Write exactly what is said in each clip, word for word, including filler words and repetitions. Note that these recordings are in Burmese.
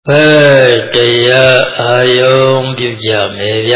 Êတရားအာယုံပြုကြမယ်ဗျ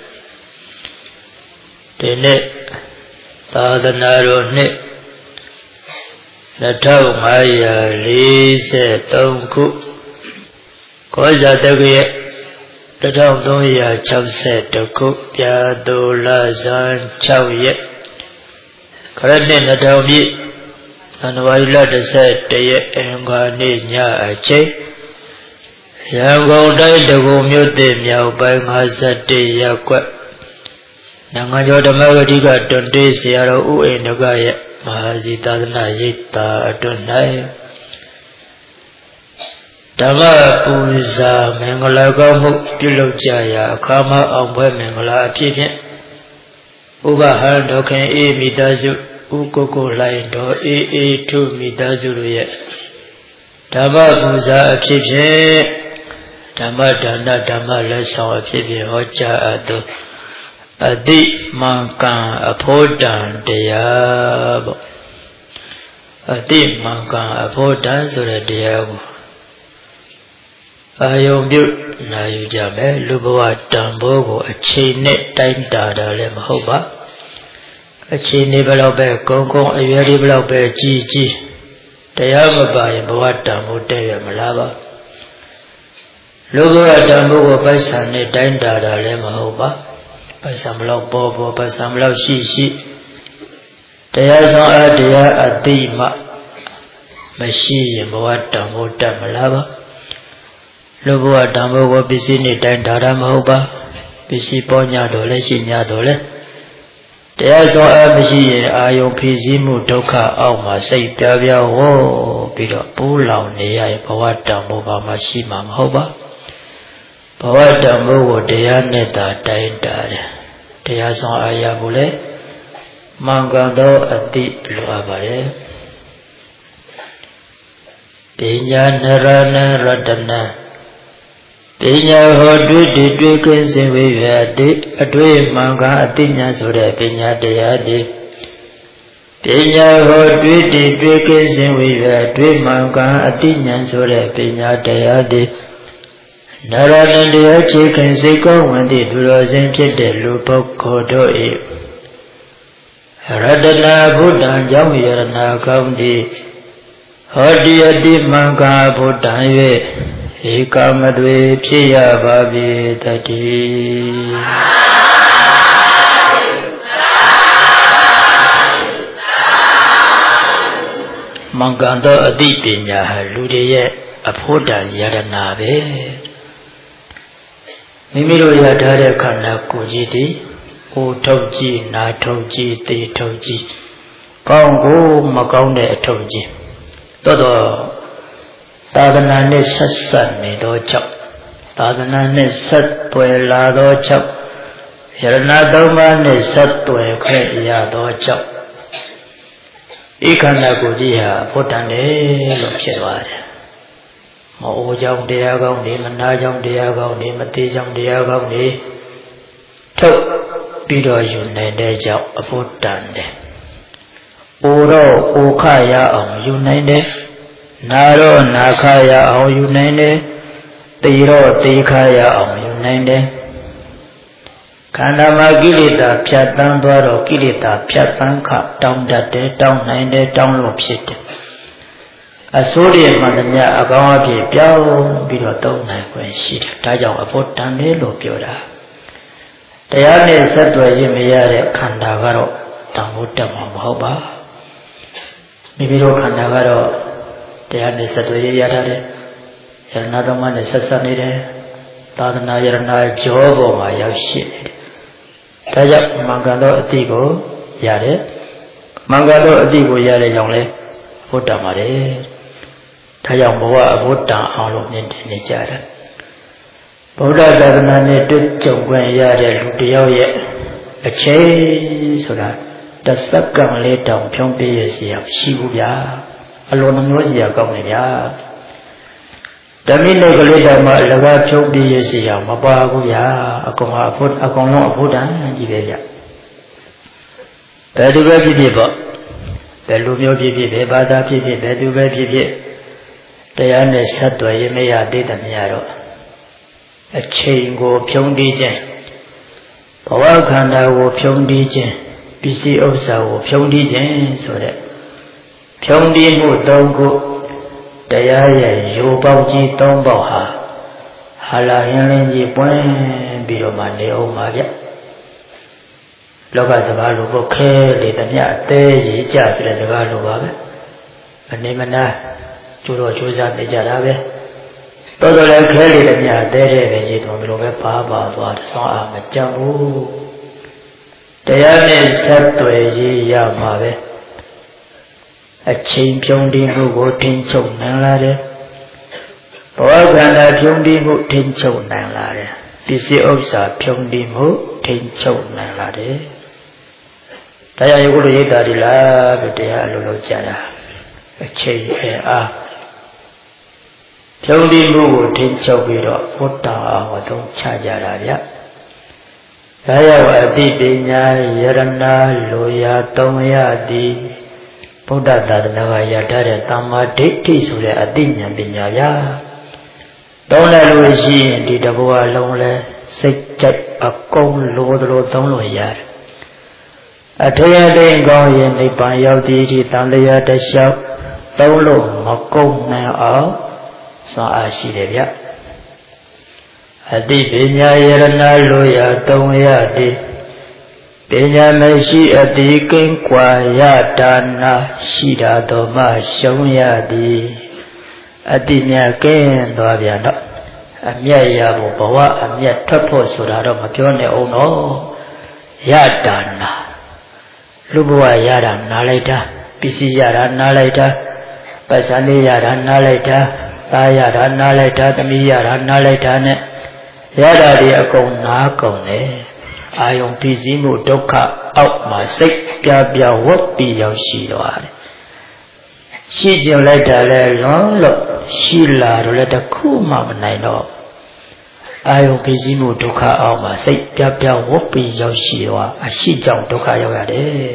ဒီနေ့သာသနာတော်နှစ်နှစ်ထောင်ငါးရာလေးဆယ်သုံးခုကောဇာတက္ကရာတစ်ထောင်သုံးရာခြောက်ဆယ်တစ်ခုပြာသူလဇန်ခြောက်ရက်ခရစ်နှစ်နှစ်ထောင်ပြည့်ဇန်နဝါရီလတစ်ဆက်တရက်အင်္ဂါနေ့ညအချိန်ရန်ကုန်တိုင်းတကူမြို့သစ်မြောက်ပိုင်း၅၁ရပ်ကွက်နိုင်ငံကျော်ဓမ္မဂတိကတွန်တေးဆရာတော်ဥအိန္ဒကရဲ့မဟာစီသာသနာရိပ်သာအတွင်း၌ဓမ္မပူဇာမင်္ဂလာကောင်းမှုပြုလုပ်ကြရာအခါမအောင်ပွဲမင်္ဂလာအဖြစ်ဖြင့်ဥပဟံဒေါခင်အေးမိသားစုဥကိုကိုလှိုင်တော်အေးအေးထုမိသားစုတို့ရဲ့ဓမ္မပူဇာအဖြစ်ဖြင့်ဓမ္မဒါနဓမ္မလက်ဆောင်အဖြစ်ဖြင့်ဟောကြားအပ်သောအတိမံကံအဖို့တံတရားပေါ့အတိမံကံအဖို့တံဆိုတဲ့တရားကိုအာယုံပြုနာယူကြမယ်လူဘဝတန်ဖိုးကိုအချိန်နဲ့တိုင်းတာတာလည်းမဟုတ်ပါအချိန်နေဘယ်လောက်ပဲကုန်းကုန်းအရွယ်ဒီဘယ်လောက်ပဲကြီးကြီးတရားမပါရင်ဘဝတန်ဖိုးတည့်ရမလားပါလူဘဝတန်ဖိုးကိုပိုက်ဆံနဲ့တိုင်းတာတာလည်းမဟုတ်ပါပိုက်ဆံမလောက်ပေါ်ပေါ်ပိုက်ဆံမလောက်ရှိရှိတရားဆောင်အတရားအတိမမရှိရင်ဘဝတန်ဖိုးတတ်မလားပါလူဘဝတန်ဖိုးကိုပစ္စည်းနဲ့တိုင်းတာတာမဟုတ်ပါပစ္စည်းပေါ်ညာတော်လည်းရှိညာတော်လည်းတရားဆောင်အမရှိရင်အာယုံဖြည့်စည်းမှုဒုက္ခအောက်မှာစိတ်ပြားပြားဝေါပြီးတော့ပူးလောင်နေရရင်ဘဝတန်ဖိုးပါမှရှိမှာမဟုတ်ပါဘဝတန်ဖိုးကိုတရားနဲ့သာတိုင်းတာတယ်တရားဆောင်အားရဖို့လေမှန်ကန်သောအတိလိုအပ်ပါတယ်ပညာနရဏရတနာပညာဟောတွေ့တည်တွေ့ကင်းစင်ဝိရတိအတွေ့မှန်ကန်အတိညာဆိုတဲ့ပညာတရားဒီပညာဟောတွေ့တည်တွေ့ကင်းစင်ဝိရတွေ့မှန်ကန်အတိညာဆိုတဲ့ပညာတရားဒီနရဏတရားခြေခင်စိတ်ကောင်းဝင်သည့်သူတော်စင်ဖြစ်တဲ့လူပုဂ္ဂိုလ်တို့၏ရတနာဘုဒ္ဓံကြောင့်ယရနာကောင်းသည်ဟောတိအတိမံကာဘုဒ္ဓံ၍ဧကမတွေဖြစ်ရပါပြီတတိမံကန်သောအတိပညာဟာလူတွေရဲ့အဖို့တန်ယရနာပဲမိမိတို့ရထားတဲ့ခန္ဓာကိုယ်ကြီးသည်အိုထုတ်ကြည့်နာထုတ်ကြည့်သိထုတ်ကြည့်ကောင်းကိုမကောင်းတဲ့အထုတ်ကြည့်သို့တော့သာသနာနဲ့ဆက်ဆက်နေသောကြောင့်သာသနာနဲ့ဆက်သွယ်လာသောကြောင့်ယရဏသုံးပါးနဲ့ဆက်သွယ်ခဲ့ရသောကြောင့်ဤခန္ဓာကိုယ်ကြီးဟာဘုဒ္ဓံတယ်လို့ဖြစ်သွားတယ်မအိုကြောင့်တရားကောင်းနေမနာကြောင့်တရားကောင်းနေမသေးကြောင့်တရားကောင်းနေထုတ်ပြီးတော့ယူနိုင်တဲ့ကြောင့်အဖို့တန်တယ်။အိုတော့အိုခရအောင်ယူနိုင်တယ်။နာတော့နာခရအောင်ယူနိုင်တယ်။သေတော့သေခရအောင်ယူနိုင်တယ်။ခန္ဓာမှာကိလေသာဖြတ်တန်းသွားတော့ကိလေသာဖြတ်တန်းခတောင်းတတ်တယ်တောင်းနိုင်တယ်တောင်းလို့ဖြစ်တယ်။အစိုးရမှန်သမျှအကောင်းအဖြစ်ပြောင်းပြီးတော့သုံးနိုင်ခွင့်ရှိတယ်။ဒါကြောင့်အဖို့တန်တယ်လို့ပြောတာ။တရားနဲ့ဆက်သွယ်ရမရတဲ့ခန္ဓာကတော့တန်ဖို့တက်မှာမဟုတ်ပါ။မိမိတို့ခန္ဓာကတော့တရားနဲ့ဆက်သွယ်ရရထားတယ်။ယရဏသုံးပါးနဲ့ဆက်ဆက်နေတယ်။သာသနာယရဏကြောပေါ်မှာရောက်ရှိနေတယ်။ဒါကြောင့်မင်္ဂလာအတိကိုရတယ်။မင်္ဂလာအတိကိုရတဲ့ကြောင့်လဲဘုဒ္ဓမှာတယ်။ဒါကြောင့်ဘဝအဘုဒ္ဓအောင်လို့မြင်တယ်နေကြတယ်ဗုဒ္ဓသာသနာနဲ့တွေ့ကြုံခွင့်ရတဲ့လူတယောက်ရဲ့အချိန်ဆိုတာတသက်ကံလေးတောင်ဖြုံးပြည့်ရစီရရှိဘူးဗျာအလိုနှမျိုးစီရကောင်းနေဗျာဓမိနဲ့ကလေးတောင်မှအလကားဖြုံးပြည့်ရစီရမပါဘူးဗျာအကောင်အဖို့အကောင်လုံးအဖို့တန်ကြီးပဲဗျဘယ်သူပဲဖြစ်ဖြစ်ပေါ့ဘယ်လူမျိုးဖြစ်ဖြစ်ဘယ်ဘာသာဖြစ်ဖြစ်ဘယ်သူပဲဖြစ်ဖြစ်တရားနဲ့ဆက်သွယ်ရမရသေးတဲ့များတော့အချိန်ကိုဖြုံးတီးခြင်းဘဝခန္ဓာကိုဖြုံးတီးခြင်းပစ္စည်းဥစ္စာကိုဖြုံးတီးခြင်းဆိုတဲ့ဖြုံးတီးမှုသုံးခုတရားရဲ့ယူပေါက်ကြီးသုံးပေါက်ဟာဟာလာရင်းလင်းကြီးပွင့်ပြီးတော့မှနေအောင်ပါဗျလောကစကားလိုကိုခဲလေတမျှအသေးကြီးကြပြတဲ့စကားလိုပါပဲအနေမနာကျိုးတော့ကျိုးစားနေကြတာပဲတော်တော်လည်းခဲလေတမျှအသေးတဲ့ပဲကြီးတော်ဘယ်လိုပဲပါပါသွားတယ်ဆောင်းအားမကြောက်ဘူးတရားနဲ့ဆက်သွယ်ရရမှာပဲအချိန်ဖြုံးတီးမှုကိုထင်ချုပ်နိုင်လာတယ်ဘဝခန္ဓာဖြုံးတီးမှုထင်ချုပ်နိုင်လာတယ်ပစ္စည်းဥစ္စာဖြုံးတီးမှုထင်ချုပ်နိုင်လာတယ်တရားရုပ်လိုရိပ်တာဒီလားပဲတရားအလိုလိုကြတာအချိန်အားဖြုံးတီးမှုကိုထင်ချုပ်ပြီးတော့ဘုဒ္ဓအောင်အသုံးချကြတာဗျဒါရောက်အတိပညာယရဏလိုရာသုံးရသည်ဗုဒ္ဓသာသနာကရထားတဲ့သမ္မာဒိဋ္ဌိဆိုတဲ့အသိဉာဏ်ပညာရာသုံးလိုက်လို့ရှိရင်ဒီတဘောအလုံးလဲစိတ်ကြိုက်အကုန်လိုသလိုသုံးလို့ရတယ်အထေရတိန်ကောင်းရင်နိဗ္ဗာန်ရောက်သည်ဒီတန်လျာတစ်လျှောက်သုံးလို့မကုန်နိုင်အောင်စွမ်းအားရှိတယ်ဗျအတိပညာယရဏလိုရာသုံးရသည်ပညာမရှိအတိကိန်းကွာရတာနာရှိတာတော်မှရှုံးရသည်အတိမြတ်ကင်းသွားပြန်တော့အမြတ်ရဖို့ဘဝအမြတ်ထွက်ဖို့ဆိုတာတော့မပြောနဲ့အောင်တော့ရတာနာလူဘဝရတာနားလိုက်တာပစ္စည်းရတာနားလိုက်တာပတ်စံလေးရတာနားလိုက်တာသားရတာနားလိုက်တာသမီးရတာနားလိုက်တာနဲ့ရတာတွေအကုန်နားကုန်တယ်အာယုံပစ္စည်းမှုဒုက္ခအောက်မှာစိတ်ပြပြဝတ်ပြီးရောက်ရှိသွားတယ်ရှိကြလိုက်တာလဲလွန်လို့ရှိလာတော့လည်းတခုမှမနိုင်တော့အာယုံပစ္စည်းမှုဒုက္ခအောက်မှာစိတ်ပြပြဝတ်ပြီးရောက်ရှိသွားအရှိကြောင့်ဒုက္ခရောက်ရတယ်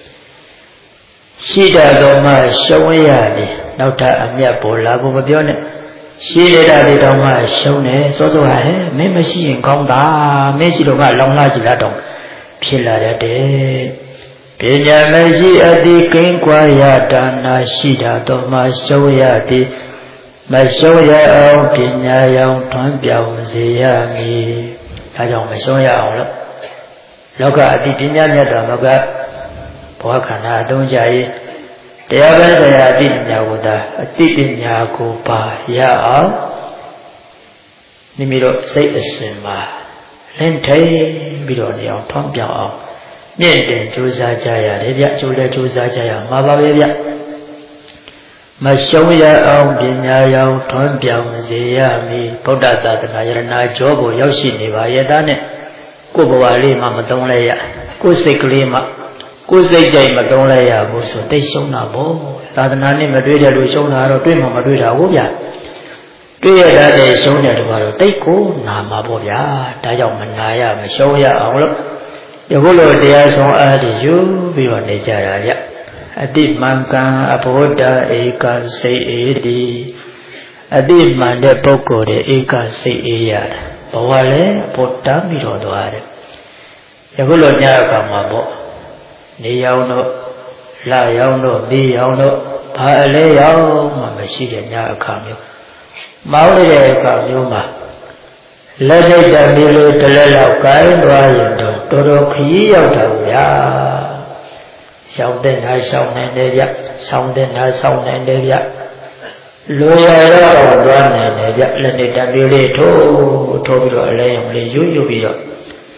ရှိတာတော့မှရှုံးရတယ်နောက်ထပ်အမြတ်ပေါ်လာဖို့မပြောနဲ့ရှိနေတာတွေတော့မှရှုံးတယ်စောစောဟဲ့မင်းမရှိရင်ကောင်းတာမင်းရှိတော့မှလောင်လာကြည့်လားတော့ဖြစ်လာတဲ့ပညာမရှိအတိကိန်းကွာရတာနာရှိတာတော့မှရှုံးရသည်မရှုံးရအောင်ပညာရောင်ထွန်းပြောင်းစေရမည်ဒါကြောင့်မရှုံးရအောင်လို့လောကအတိပညာမြတ်တော်ကဘဝခန္ဓာအသုံးကြရေးတရားပဲတရားအတိပညာကိုသာအတိပညာကိုပါရအောင်မိမိတို့စိတ်အစဉ်မှာလင့်ထိန်ပြီးတော့နေအောင်ထွန်းပြောင်းအောင်မြင့်တင်ကြိုးစားကြရတယ်ဗျကြိုးလဲကြိုးစားကြရမှာပါပဲဗျမရှုံးရအောင်ပညာရောင်ထွန်းပြောင်းစေရမည်ဗုဒ္ဓသာသနာယရဏကျောကိုရောက်ရှိနေပါရဲ့သားနဲ့ကိုယ်ဘဝလေးမှမသုံးလဲရကိုယ်စိတ်ကလေးမှကိုယ်စိတ်ကြိုက်မသုံးလဲရဘူးဆိုတိတ်ရှုံးတာပေါ့သာသနာနဲ့မတွေ့တဲ့လူရှုံးတာတော့တွေ့မှမတွေ့တာဟုတ်ဗျတွေ့ရတဲ့ရှုံးတဲ့တကွာတော့တိတ်ကိုနာမှာပေါ့ဗျာဒါကြောင့်မနာရမရှုံးရအောင်လို့ယခုလိုတရားဆုံးအားဖြင့်ယူပြီးတော့နေကြတာဗျအတိမံကံအဘောဓဧကစိတ်အေတိအတိမှန်တဲ့ပုဂ္ဂိုလ်တွေဧကစိတ်အေးရတာဘဝလည်းပေါ်တမ်းပြီးတော့သွားတယ်ယခုလိုညအခါမှာပေါ့နေရောင်တို့လရောင်တို့ဒီရောင်တို့ဘာအလဲရောင်မှမရှိတဲ့ညအခါမျိုးမောင်းတဲ့အခါမျိုးမှာလက်ထိတ်တမီလိုတလက်လောက်ကိုင်းသွားရင်တော့တော်တော်ခရီးရောက်တာဗျာရှောင်းတဲ့နာရှောင်းနိုင်တယ်ဗျဆောင်းတဲ့နာဆောင်းနိုင်တယ်ဗျလိုရတော့သွားနိုင်တယ်ဗျလက်နဲ့တမီလေးထိုးထိုးပြီးတော့အလဲရုံလေးရွရွပြီးတော့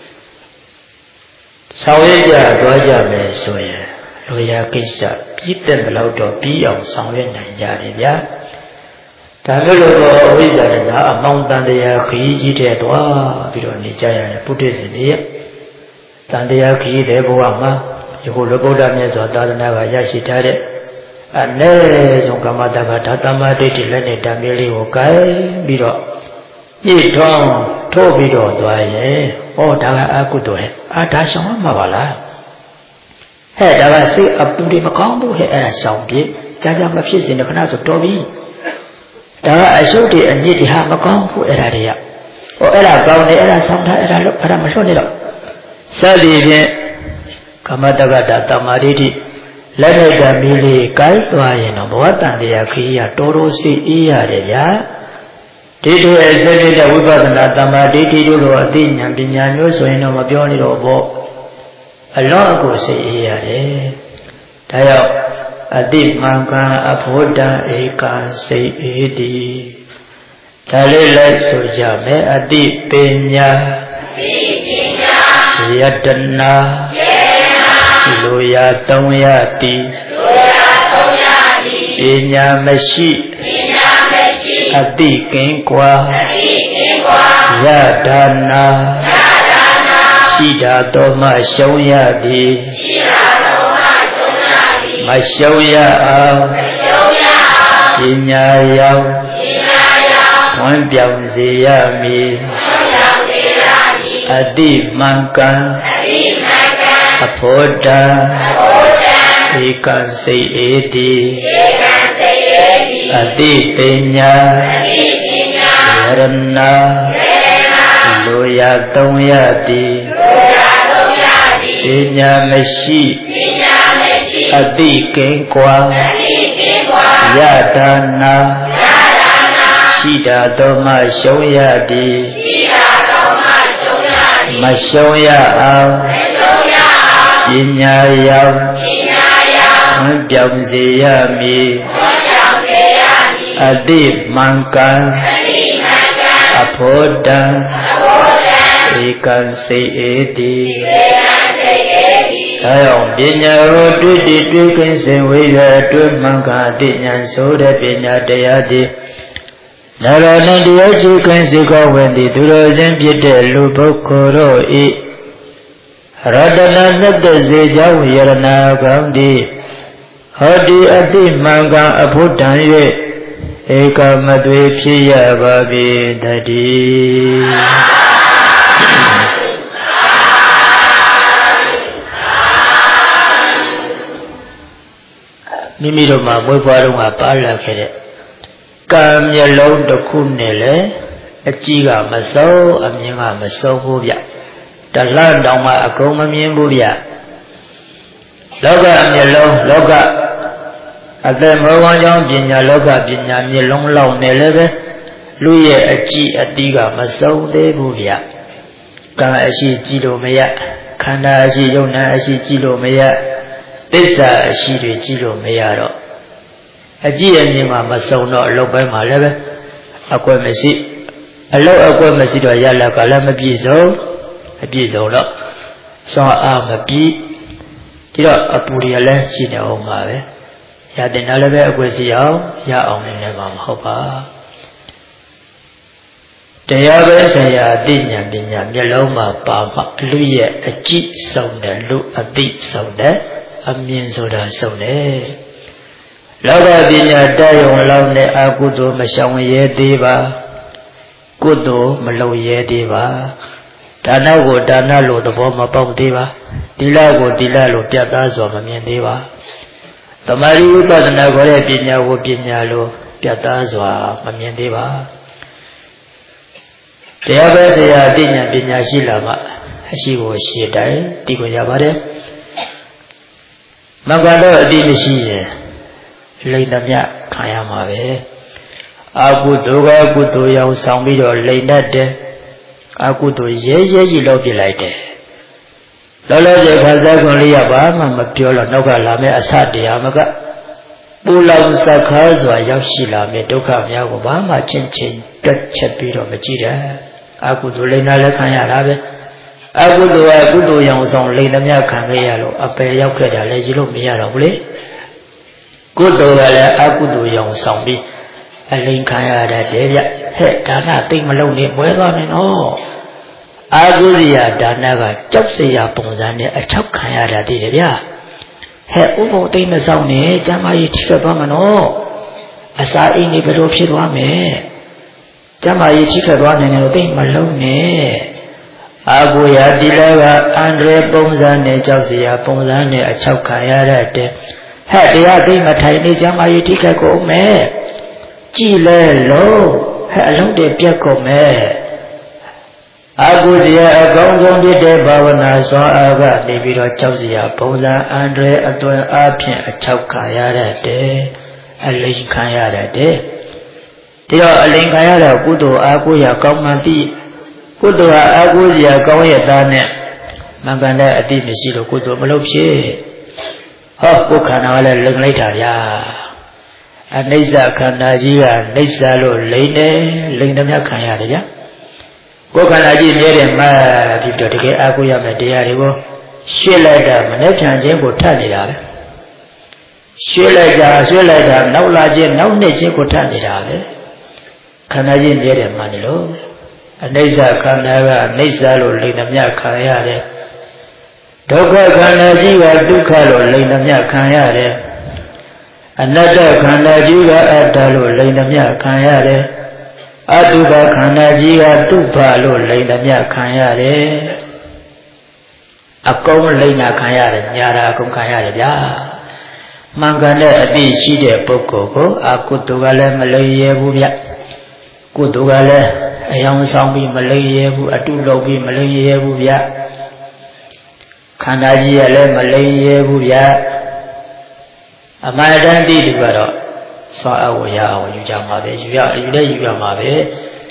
ဆောင်ရွက်ကြသွားကြမယ်ဆိုရင်လိုရာကိစ္စပြီးတဲ့လောက်တော့ပြီးအောင်ဆောင်ရွက်နိုင်ကြတယ်ဗျာဒါလို့တော့အဝိဇ္ဇာနဲ့အမောင်တန်တရားခရီးကြီးတဲ့တွားပြီးတော့နေကြရတယ်ပုထုဇဉ်တွေရဲ့တန်တရားခရီးတဲ့ဘဝမှာယခုလိုဗုဒ္ဓမြတ်စွာသာသနာကရရှိထားတဲ့အနည်းဆုံးကမ္မတက္ကထာသမ္မာဒိဋ္ဌိလက်နဲ့တံမျိုးလေးကိုကိုင်ပြီးတော့ပြည့်ထွန်းထိုးပြီးတော့သွားရင်ဟောဒါကအကုသိုလ်ဟဲ့အာဒါဆောင်ရမှာပါလားဟဲ့ဒါကစိတ်အပူတွေမကောင်းဘူးဟဲ့အဲ့ဒါဆောင်ပြကြာကြာမဖြစ်စင်တဲ့ခဏဆိုတော်ပြီဒါကအရှုပ်တွေအညစ်တွေဟာမကောင်းဘူးအဲ့ဒါတွေကဟောအဲ့ဒါကောင်းတယ်အဲ့ဒါဆောင်းထားအဲ့ဒါလို့အဲ့ဒါမလွတ်နေတော့စသည်ဖြင့်ကမ္မတက္ကတာတမာရိတိလက်ထိုက်ကမီးလေးကိုက်သွားရင်တော့ဘဝတန်တရားခရီးကတော်တော်စီအေးရတယ်ဗျာဒီလိုအစပြတဲ့ဝိပဿနာတမာဒိဋ္ဌိတို့လိုအသိဉာဏ်ပညာမျိုးဆိုရင်တော့မပြောနေတော့ဘောအလောအကိုစိတ်အေးရတယ်ဒါကြောင့်အတိမှန်ကန်အဖို့တန်ဧကံစိတ်အေးတည်ဒါလေးလိုက်ဆိုကြမယ်အတိပညာအတိပညာယတနာယတနာလိုရာသုံးရသည်လိုရာသုံးရသည်ပညာမရှိပညာမရှိအတိကင်းကွာအတိကင်းကွာယဒါနာယဒါနာရှိတာတော်မှရှုံးရသည်ရှိတာတော်မှရှုံးရသည်မရှုံးရအောင်မရှုံးရအောင်ပညာရောက်ပညာရောက်ဝမ်းပြောင်းစေရမည်ဝမ်းပြောင်းစေရမည်အတိမှန်ကန်အတိမှန်ကန်အဖို့တန်အဖို့တန်ဧကံစိတ်အေးတည်ဧကံစိတ်အေးတည်အတိပညာအတိပညာယရဏယရဏလိုရာသုံးရသည်လိုရာသုံးရသည်ပညာမရှိပညာမရှိအတိကင်းကွာအတိကင်းကွာယဒါနာယဒါနာရှိတာတော်မှရှုံးရသည်ရှိတာတော်မှရှုံးရသည်မရှုံးရအောင်မရှုံးရအောင်ပညာရောက်ပညာရောက်ဝမ်းပြောင်းစေရမည်ဝမ်းပြောင်းစေရမည်အတိမှန်ကန်အတိမှန်ကန်အဖို့တန်အဖို့တန်ဧကံစိတ်အေးတည်ဧကံစိတ်အေးတည်ဒါကြောင့်ပညာကိုတွေ့တည်တွေ့ကင်းစင်ဝိရအတွင်းမှန်ကန်အတိဉာဏ်ဆိုတဲ့ပညာတရားတည်နာရဏတရားချိကင်းစေကောဝင်သည်သူတော်စင်ဖြစ်တဲ့လူပုဂ္ဂိုလ်တို့ဤရတနာနှစ်သက်စေကြောင်းယရဏကောင်းသည်ဟောဒီအတိမှန်ကန်အဖို့တန်၍ဧကမသွေဖြစ်ရပါပြီတည်းမိမိတို့မှာမွေးဖွားတော့မှပါလာခဲ့တဲ့ကံမျက်လုံးတစ်ခုနဲ့လေအကြည့်ကမဆုံးအမြင်ကမဆုံးဘူးဗျတလန့်တောင်မှအကုန်မမြင်ဘူးဗျလောကအမျက်လုံးလောကအသက်မောဟကြောင့်ပညာလောကပညာမျက်လုံးလောက်နဲ့လည်းပဲလူရဲ့အကြည့်အတီးကမဆုံးသေးဘူးဗျကံအရှိကြည့်လို့မရခန္ဓာအရှိယုံနာအရှိကြည့်လို့မရသစ္စာအရှိတွေကြည့်လို့မရတော့အကြည့်အမြင်မှာမဆုံးတော့အလုတ်ပိုင်းမှာလည်းပဲအကွက်မရှိအလုတ်အကွက်မရှိတော့ရလကလည်းမပြည့်စုံအပြည့်စုံတော့စောအားမပြည့်ဒီတော့အပူရလည်းရှိနေအောင်ပါပဲရတဲ့နာလည်းပဲအကွက်စီအောင်ရအောင်နေမှာမဟုတ်ပါတရားပဲဆရာအသိဉာဏ်ပညာမျက်လုံးမှာပါမှလူရဲ့အကြည့်ဆုံးတယ်လူအသိဆုံးတယ်အမြင်ဆိုတာဆုံးတယ်လောကပညာတတ်ရုံလောက်နဲ့အကုသိုလ်မရှောင်ရဲသေးပါကုသိုလ်မလုပ်ရဲသေးပါဒါနကိုဒါနလို့သဘောမပေါက်သေးပါသီလကိုသီလလို့ပြတ်သားစွာမမြင်သေးပါသမာဓိဝိပဿနာခေါ်တဲ့ပညာကိုပညာလို့ပြတ်သားစွာမမြင်သေးပါတရားပဲဆရာအသိဉာဏ်ပညာရှိလာမှအရှိကိုရှင်းတိုင်းသိခွင့်ရပါတယ်မကတော့အတိမရှိရင်လိမ့်သမျှခံရမှာပဲအကုသိုလ်ကကုသိုလ်ရောင်ဆောင်ပြီးတော့လိမ့်တတ်တယ်အကုသိုလ်ရဲရဲကြီးလောက်ပြလိုက်တယ်လောလောဆယ်ခါစားခွန်လေးရပါမှမပြောတော့နောက်ကလာမဲ့အစတရားမကပူလောင်စက်ခါစွာရောက်ရှိလာမဲ့ဒုက္ခများကိုဘာမှချင်းချင်းတွက်ချက်ပြီးတော့မကြည့်တဲ့အကုသိုလ်လိမ့်တာလည်းခံရတာပဲအကုသိုလ်ကကုသိုလ်ရောင်ဆောင်လိမ့်သမျှခံခဲ့ရလို့အပယ်ရောက်ခဲ့တာလည်းရလို့မရတော့ဘူးလေကုသိုလ်ကလည်းအကုသိုလ်ရောင်ဆောင်ပြီးအလိမ်ခံရတဲ့တဲ့ဗျဟဲ့ဒါနသိမ့်မလုံးနဲ့မွဲသွားမယ်နော်အာဟုရိယဒါနကကြောက်စရာပုံစံနဲ့အထောက်ခံရတာတည်တယ်ဗျဟဲ့ဥပုံသိမ့်မဆောင်နဲ့ကျမ်းမာရေးထိခိုက်သွားမှာနော်အစာအိမ်နေဘယ်လိုဖြစ်သွားမယ်ကျမ်းမာရေးထိခိုက်သွားနိုင်တယ်လို့သိမလုံးနဲ့အာဟုရာတိလကအန္တရာယ်ပုံစံနဲ့ကြောက်စရာပုံစံနဲ့အထောက်ခံရတဲ့ဟဲ့တရားသိမထိုင်နေကျမ်းမာရေးထိခိုက်ကုန်မယ် chỉ lẽ lâu hay lâu để biết có mẹ aku dia agong gong biết để bảo na so aga để bị rồi cháu gì à bao giờ anh rồi anh tôi áp hiện cháu khai ra để anh lấy khai ra để thì đó anh lấy khai ra cụ đồ aku ya công mà đi cụ đồ aku ya công ya ta nè mà cái này anh đi mình xí đồ cụ đồ mà lâu xí hả cụ khả năng là lưng lấy thả ya anh lấy ra khả năng gì à lấy ra rồi lấy nè lấy nó mới khai ra đấy nhá cô khả năng gì nhớ đến mà bị đó thì cái aku ya mình đi à đi cô xuyên lại đó mà nếu chẳng chém của thằng này đó xuyên lại đó xuyên lại đó nấu lá chém nấu nấy chém của thằng này đó khả năng gì nhớ đến mà này luôn anh lấy ra khả năng là lấy ra rồi lấy nó mới khai ra đấy đó cái khả năng gì là dukkha rồi lấy nó mới khai ra đấy anatta khả năng gì là atta rồi lấy nó mới khai ra đấy Aduba khana jiga tupha lo leina mya khan yare akong leina khan yare nyara akong khan yare bya mangan ne ati shi de pukkol ko akutu ga le ma lai ye bu bya kutu ga le ayang saung pi ma lai ye bu atu lou pi ma lai ye bu bya khana ji ya le ma lai ye bu bya amadan ti du ga ro so awo ya awo yu ja ma be yu ya yu le yu ya ma be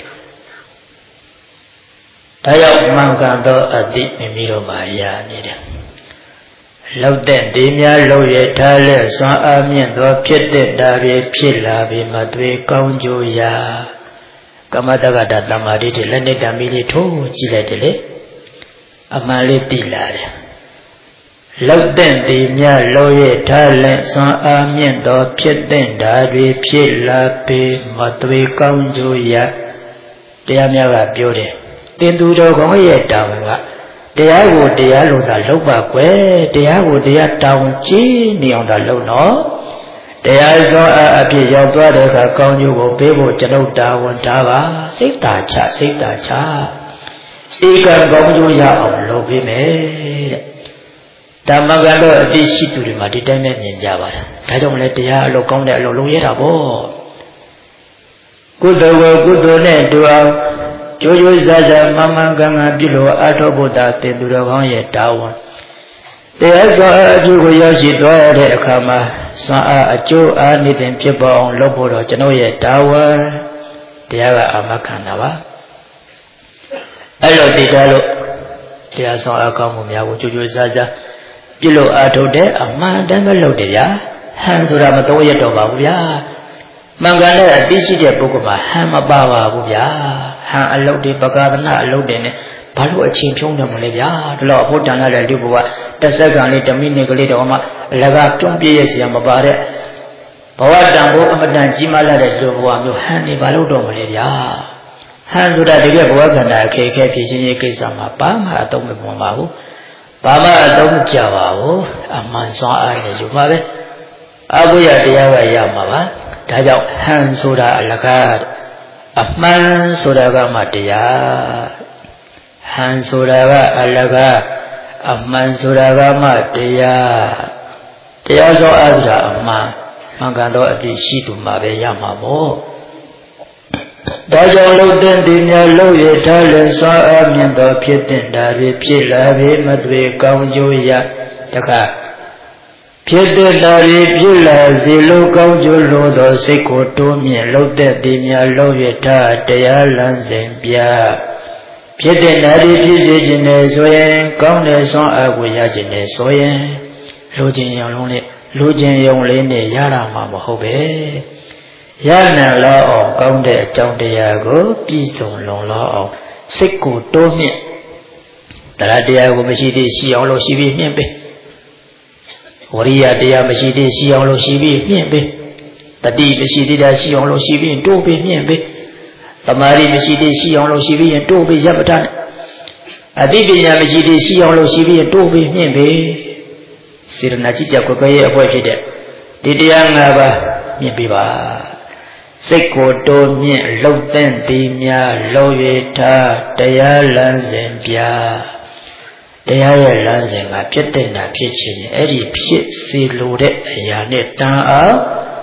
da yaw man kan do ati mi ro ma ya ni deလောက်တဲ့ဒီများလောက်ရထားလဲစွမ်းအားမြင့်သောဖြစ်တဲ့ဒါပဲဖြစ်လာပြီးမှသွေးကောင်းကြိုးရာကမ္မတက္ကတာတမ္မာဒိဋ္ဌိလက်နဲ့တံမီလေးထိုးကြည့်လိုက်တယ်လေအမှန်လေးသိလာတယ်လောက်တဲ့ဒီများလောက်ရထားလဲစွမ်းအားမြင့်သောဖြစ်တဲ့ဒါတွေဖြစ်လာပြီးမှသွေးကောင်းကြိုးရာတရားများကပြောတယ်တင်သူတော်ကောင်းရဲ့တာဝန်ကတရားကိုတရားလို့သာလုပ်ပါကွယ်တရားကိုတရားတောင်းကြည့်နေအောင်သာလုပ်နော်တရားစွမ်းအားအဖြစ်ရောက်သွားတဲ့အခါကောင်းကျိုးကိုပေးဖို့ကျွန်ုပ်တာဝန်ထားပါစိတ်သာချစိတ်သာချဧကံကောင်းကျိုးရအောင်လုပ်ပေးမယ်တဲ့ဓမ္မကတော့အသိရှိသူတွေမှာဒီတိုင်းနဲ့မြင်ကြပါတယ်ဒါကြောင့်လည်းတရားအလုပ်ကောင်းတဲ့အလုပ်လုပ်ရတာပေါ့ကုသိုလ်ကိုကုသိုလ်နဲ့တူအောင်ကျိုးကျိုးစားစားမမှန်ကန်ကန်ပြုလို့အထောက်ဖို့တာတင်သူတော်ကောင်းရဲ့တာဝန်တရားစွမ်းအားအကျိုးကိုရောက်ရှိသွားရတဲ့အခါမှာစွမ်းအားအကျိုးအားနေတဲ့ဖြစ်ပေါ်အောင်လုပ်ဖို့တော့ကျွန်တော်ရဲ့တာဝန်တရားကအာမခံတာပါအဲ့လိုတည်ထားလို့တရားစွမ်းအားကောင်းမှုများကိုကျိုးကျိုးစားစားပြုလို့အထောက်တဲ့အမှန်တမ်းပဲလုပ်တယ်ဗျာဟန်ဆိုတာမတော်ရတော့ပါဘူးဗျာမှန်ကန်တဲ့အသိရှိတဲ့ပုဂ္ဂိုလ်မှာဟန်မပါပါဘူးဗျာဟန်အလုတ်တွေပကာသနာအလုတ်တွေနဲ့ဘာလို့အချိန်ဖြုံးတယ်မလဲဗျာဒီတော့အဖို့တန်ရတဲ့လူဘဝတစ်စက္ကန့်လေးတစ်မိနစ်ကလေးတော့မှအလကားတွန်းပြည့်ရစရာမပါတဲ့ဘဝတန်ဖို့အမတန်ကြီးမားလာတဲ့လူဘဝမျိုးဟန်နေဘာလို့တော့မလဲဗျာဟန်ဆိုတာတကယ်ဘဝခန္ဓာအခက်အခဲဖြစ်ခြင်းရဲ့ကိစ္စမှာဘာမှအသုံးမပေါ်ပါဘူးဘာမှအသုံးမကျပါဘူးအမှန်စွမ်းအားနဲ့ယူပါပဲအကုရတရားကရမှာပါဒါကြောင့်ဟန်ဆိုတာအလကားအမှန်ဆိုတာကမှတရားဟန်ဆိုတာကအလကားအမှန်ဆိုတာကမှတရားတရားသောအစရာအမှန်မှန်ကန်သောအသိရှိသူမှာပဲရမှာပေါ့ဒါကြောင့်လုံတဲ့ဒီများလုံရထားလဲစွမ်းအားမြင့်သောဖြစ်တဲ့ဒါတွေဖြစ်လာပြီးမသွေကောင်းကျိုးရတခါဖြစ်တဲ့ဓာရီဖြစ်လာစေလို့ကောင်းကျိုးလိုသောစိတ်ကိုတိုးမြင့်လှုပ်တဲ့ဒီများလုံးရထားတရားလမ်းစဉ်ပြဖြစ်တဲ့ဓာရီဖြစ်စေခြင်းနဲ့ဆိုရင်ကောင်းတဲ့ဆွမ်းအားကိုရခြင်းနဲ့ဆိုရင်လိုခြင်းရောင်လုံးနဲ့လိုခြင်းရောင်လေးနဲ့ရတာမှမဟုတ်ပဲရနိုင်လောက်အောင်ကောင်းတဲ့အကြောင်းတရားကိုပြည့်စုံလုံလောက်အောင်စိတ်ကိုတိုးမြင့်တရားတရားကိုမရှိသေးရှိအောင်လို့ရှိပြီးမြင့်ပေးဝရိယတရားမရှိသေးရှိအောင်လို့ရှိပြီးမြင့်ပေးတတိမရှိသေးတာရှိအောင်လို့ရှိပြီးတိုးပြီးမြင့်ပေးသမာဓိမရှိသေးရှိအောင်လို့ရှိပြီးရင်တိုးပြီးရပ်ပဋ္ဌာန်းအတိပညာမရှိသေးရှိအောင်လို့ရှိပြီးရင်တိုးပြီးမြင့်ပေးစေရနာကြည်ကြွယ်ကြရဲ့အပွဲဖြစ်တဲ့ဒီတရား၅ပါးမြင့်ပေးပါစိတ်ကိုတိုးမြင့်လှုပ်တဲ့ဒီများလုံးရထားတရားလမ်းစဉ်ပြတရားရဲ့လမ်းစဉ်ကဖြစ်တဲ့နာဖြစ်ခြင်းအဲ့ဒီဖြစ်စီလိုတဲ့အရာနဲ့တန်အောင်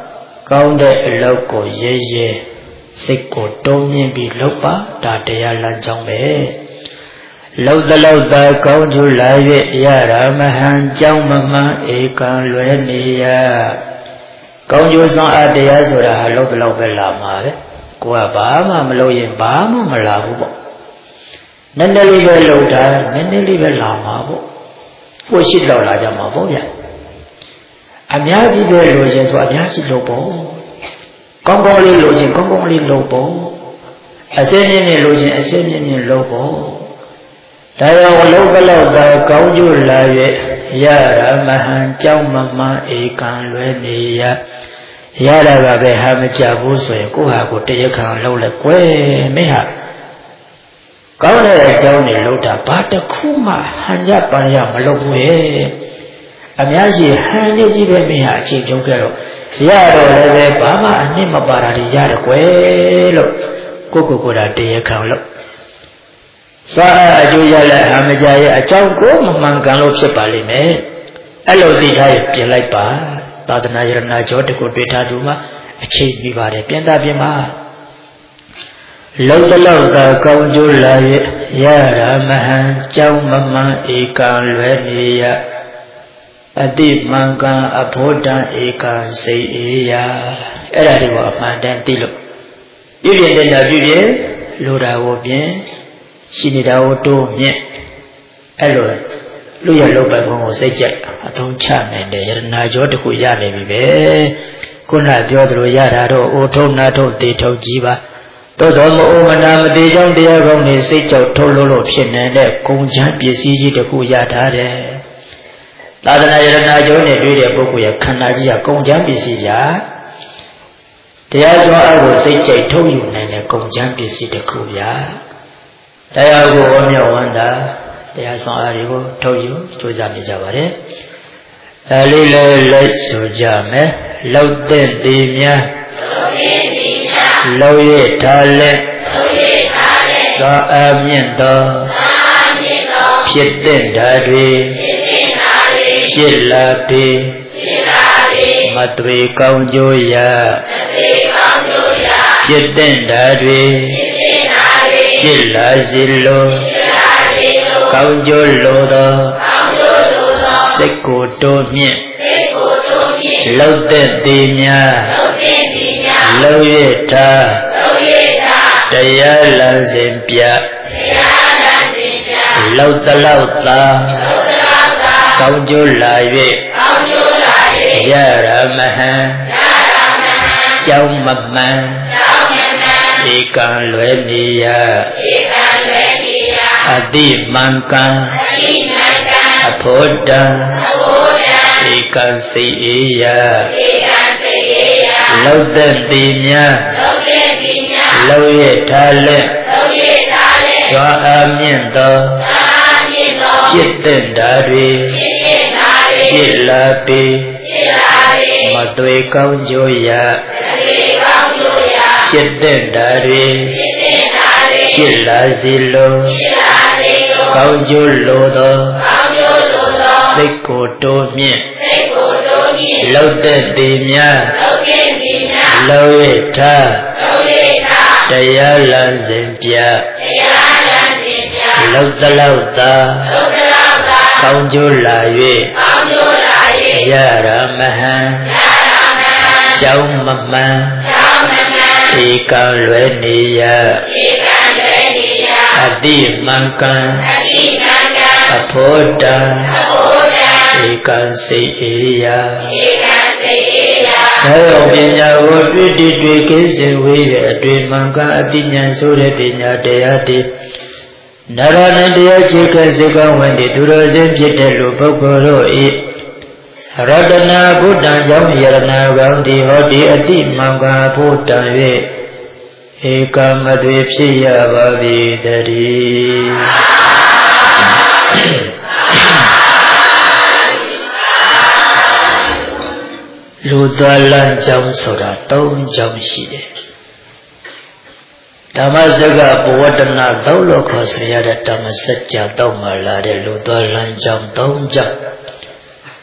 ကောင်းတဲ့အလုပ်ကိုရဲရဲစိတ်ကိုတုံးမြင့်ပြီးလုပ်ပါဒါတရားလမ်းကြောင်းပဲလောက်တလောက်သာကောင်းကျိုးလာ၍ရတာမဟန်ကြောင်းမမှန်ဧကံလွယ်နေရကောင်းကျိုးဆောင်အပ်တရားဆိုတာဟာလောက်တလောက်ပဲလာမှာပဲကိုကဘာမှမလုပ်ရင်ဘာမှမလာဘူးပေါ့နည်းနည်းလေးပဲလုပ်တာနည်းနည်းလေးပဲလာမှာပေါ့ကိုရှိတော့လာကြမှာပေါ့ဗျအများကြီးပဲလိုချင်ဆိုအများကြီးလုပ်ပေါ့ကောင်းကောင်းလေးလိုချင်ကောင်းကောင်းလေးလုပ်ပေါ့အစင်းမြင့်မြင့်လိုချင်အစင်းမြင့်မြင့်လုပ်ပေါ့ဒါကြောင့်လောက်တလောက်သာကောင်းကျိုးလာ၍ရတာမဟန်ကြောင်းမမှန်ဧကံလွယ်နေရရတာကပဲဟာမကြဘူးဆိုရင်ကိုယ့်ဟာကိုယ်တရားခံလုပ်လိုက်ကွယ်မင်းဟာကောင်းတဲ့အကြောင်းတွေလုပ်တာဘာတစ်ခုမှဟန်ရပန်ရမလုပ်ဘူးရဲ့အများကြီးဟန်နေကြီးပဲမင်းဟာအချိန်ကျုံခဲ့တော့ရတော့လည်းပဲဘာမှအနှစ်မပါတာတွေရတယ်ကွယ်လို့ကိုယ့်ကိုယ်ကိုယ်တာတရားခံလို့စာအကျိုးရလက်ဟာမကြရဲ့အကြောင်းကိုမမှန်ကန်လို့ဖြစ်ပါလိမ့်မယ်အဲ့လိုသိထားရင်ပြင်လိုက်ပါသာသနာယရဏကျော်တကူတွေ့ထားသူမှာအချိန်ပြီးပါတယ်ပြန်တာပြင်ပါလောက်တလောက်သာကောင်းကျိုးလာ၍ရတာမဟန်ကြောင်းမမှန်ဧကံလွယ်နေရအတိမှန်ကန်အဖို့တန်ဧကံစိတ်အေးရအဲ့ဒါတွေကိုအမှန်တန်သိလို့ပြည့်ပြည့်တဲ့ပြည့်ပြည့်လိုတာကိုပြင်ရှိနေတာကိုတိုးမြင့်အဲ့လိုလူရလုပ်ပိုင်ကိုစိတ်ကြက်အသုံးချနိုင်တယ်ယရနာကျော်တခုရနေပြီပဲခုနပြောသလိုရတာတော့အိုထုံနာထုံတေထုံကြီးပါသို့တော်မအိုမနာမသေးကြောင်းတရားကောင်းနေစိတ်ကြောက်ထုတ်လို့လို့ဖြစ်နေတဲ့ဂုံချမ်းပစ္စည်းကြီးတခုရထားတယ်သာသနာယရနာကျော်နဲ့တွေ့တဲ့ပုဂ္ဂိုလ်ရဲ့ခန္ဓာကြီးကဂုံချမ်းပစ္စည်းရာတရားကျော်အကိုစိတ်ကြိုက်ထုတ်ယူနိုင်တဲ့ဂုံချမ်းပစ္စည်းတခုရာတရားကိုဝမ်းမြောက်ဝမ်းသာတရားဆောင်အားတွေကိုထုတ်ယူကြိုးစားနေကြပါတယ်။အဲလေးလေးလိုက်ဆိုကြမယ်။လောက်တဲ့တည်များလောက်ရထားလက်သာအမြင့်သောဖြစ်တဲ့ဓာတ်တွေဖြစ်လာပြီးမသွေကောင်းကျိုးရာဖြစ်တဲ့ဓာတ်တွေဖြစ်လာစေလိုကောင်းကျိုးလိုသောစိတ်ကိုတိုးမြင့်လောက်တဲ့တည်များလောက်ရထားတရားလမ်းစဉ်ပြလောက်သလောက်သာကောင်းကျိုးလာ၍ရရမဟံကြောင်းမမှန်ဧကံလွယ်နေရအတိမှန်ကန်အဖို့တံဧကံစိတ်အေးရလောက်တဲ့တည်များလောက်ရထားလက်စွာအမြင့်သောဖြစ်တဲ့ဓာတ်တွေဖြစ်လာပြီးမသွေကောင်းကျိုးရဖြစ်တဲ့ဓာတ်တွေဖြစ်လာစေလိုကောင်းကျိုးလိုသောစိတ်ကိုတိုးမြင့်လောက်တဲ့တည်များလောက်ရထားတရားလမ်းစဉ်ပြလောက်သလောက်သာကောင်းကျိုးလာ၍ရရမဟံကြောင်းမမှန်ဧကံလွယ်နေရအတိမှန်ကန်အဖို့တံဧကံစိတ်အေးရာဒါရောပညာကိုတွေ့တည်တွေ့ကိစ္စဝေးရဲ့အတွေ့မှန်ကန်အတိဉာဏ်ဆိုတဲ့ပညာတရားတည်နရဏတရားခြေကစေကဝင်တည်သူတော်စင်ဖြစ်တဲ့လူပုဂ္ဂိုလ်တို့ဤရတနာဘုဒ္ဓံကြောင့်ယရနာကောင်းဒီဟောဒီအတိမှန်ကန်ဖို့တန်၍ဧကမသွေဖြစ်ရပါသည်တည်းလူသားလမ်းကြောင်းဆိုတာသုံးကြောင်းရှိတယ်ဓမ္မစကားဘဝတနာသုံးလို့ခေါ်ဆိုရတဲ့ဓမ္မစကြာတော့မှလာတဲ့လူသားလမ်းကြောင်းသုံးကြောင်း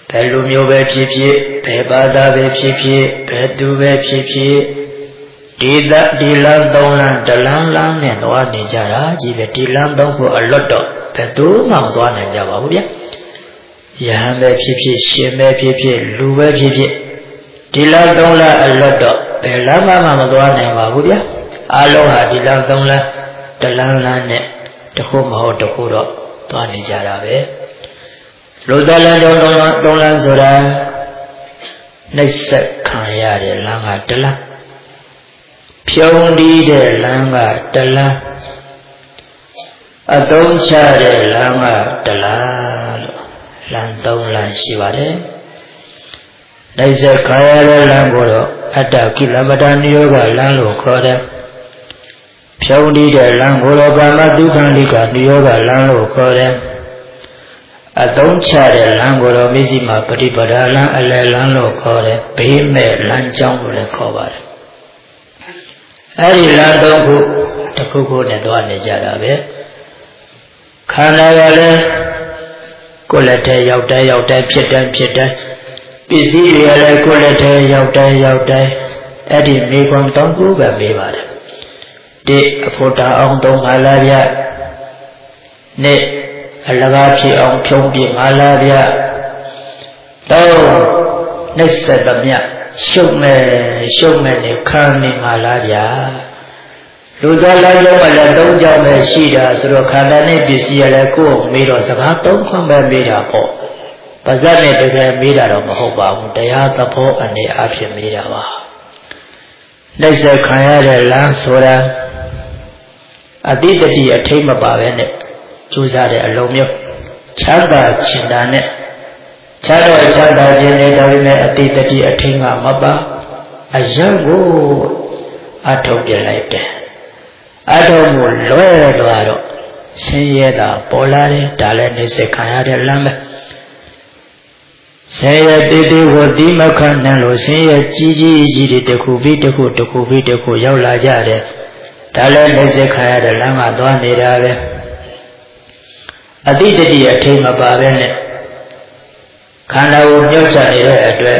ဘယ်လူမျိုးပဲဖြစ်ဖြစ်ဘယ်ဘာသာပဲဖြစ်ဖြစ်ဘယ်သူပဲဖြစ်ဖြစ်ဒီတဒီလမ်းသုံးလမ်းတလမ်းလမ်းနဲ့သွားနေကြတာကြီးပဲဒီလမ်းသုံးခုအလွတ်တော့ဘယ်သူမှမသွားနိုင်ကြပါဘူးဗျာယဟန်ပဲဖြစ်ဖြစ်ရှင်ပဲဖြစ်ဖြစ်လူပဲဖြစ်ဖြစ်ဒီလမ်းသုံးလမ်းအလွတ်တော့ဘယ်လမ်းမှမသွားနိုင်ပါဘူးဗျာအလုံးဟာဒီလမ်းသုံးလမ်းတလမ်းလမ်းနဲ့တခုမဟုတ်တခုတော့သွားနေကြတာပဲလူသားလမ်းကြောင်းသုံးလမ်းသုံးလမ်းဆိုတာနှိပ်စက်ခံရတဲ့လမ်းကတလမ်းဖြုံးတီးတဲ့လမ်းကတလမ်းအသုံးချတဲ့လမ်းကတလမ်းလို့လမ်းသုံးလမ်းရှိပါတယ်နှိပ်စက်ခံရတဲ့လမ်းကိုတော့အတ္တကိလပတ္တနိယောဂလမ်းလို့ခေါ်တယ်ဖြုံးတီးတဲ့လမ်းကိုတော့ကာမဒုက္ခလိကနိယောဂလမ်းလို့ခေါ်တယ်အသုံးချတဲ့လမ်းကိုတော့မျက်စိမှာပฏิပဒါလမ်းအလယ်လမ်းလို့ခေါ်တယ်ဘေးမဲ့လမ်းကြောင်းလို့လည်းခေါ်ပါတယ်အဲ့ဒီလမ်းသုံးခုတစ်ခုခုနဲ့သွားနေကြတာပဲခန္ဓာကလည်းကိုယ်လက်ထဲရောက်တိုင်းရောက်တိုင်းဖြစ်တိုင်းဖြစ်တိုင်းပစ္စည်းတွေကလည်းကိုယ်လက်ထဲရောက်တိုင်းရောက်တိုင်းအဲ့ဒီမိကွန်သုံးခုပဲမေးပါတယ်ဒီအဖို့တာအောင်သုံးပါလားဗျနေ့အလကားဖြစ်အောင်ဖြုံးပြငါလားဗျတော့နှိစ္စသမျှရှုပ်မဲ့ရှုပ်မဲ့နဲ့ခံနေငါလားဗျလူသားလမ်းကြောင်းကလည်းသုံးကြောင်းပဲရှိတာဆိုတော့ခန္ဓာနဲ့ပစ္စည်းကလည်းကိုယ်မေးတော့စကားသုံးခွန်းပဲမေးတာပေါ့ပါဇက်နဲ့တကယ်မေးတာတော့မဟုတ်ပါဘူးတရားသဘောအနေအဖြစ်မေးတာပါနှိစ္စခံရတဲ့လမ်းဆိုတာအတိတတိအထိမ့်မပါပဲနဲ့ကျူးစားတဲ့အလုံးမျိုးချမ်းသာချင်တာနဲ့ချမ်းသာချမ်းသာခြင်းနဲ့ဒါပေမဲ့အတိတတိအထိန်ကမပါအယံကိုအထုတ်ပြလိုက်တယ်အထုတ်မှုလွဲသွားတော့ဆင်းရဲတာပေါ်လာတယ်ဒါလည်းနှိစ္စခံရတဲ့လမ်းပဲဆင်းရဲတေးသေးကိုဒီမခံနိုင်လို့ဆင်းရဲကြီးကြီးကြီးတွေတစ်ခုပြီးတစ်ခုတစ်ခုပြီးတစ်ခုရောက်လာကြတယ်ဒါလည်းနှိစ္စခံရတဲ့လမ်းကသွားနေတာပဲအတိတတိအထိမပါပဲနဲ့ခန္ဓာကိုမြုပ်ချနေတဲ့အတွက်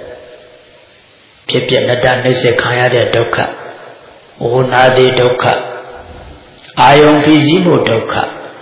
ဖြစ်ဖြစ်လက်တနှိစ္စခံရတဲ့ဒုက္ခဝိနာတိဒုက္ခအာယုံဖြစ်စည်းမှုဒုက္ခ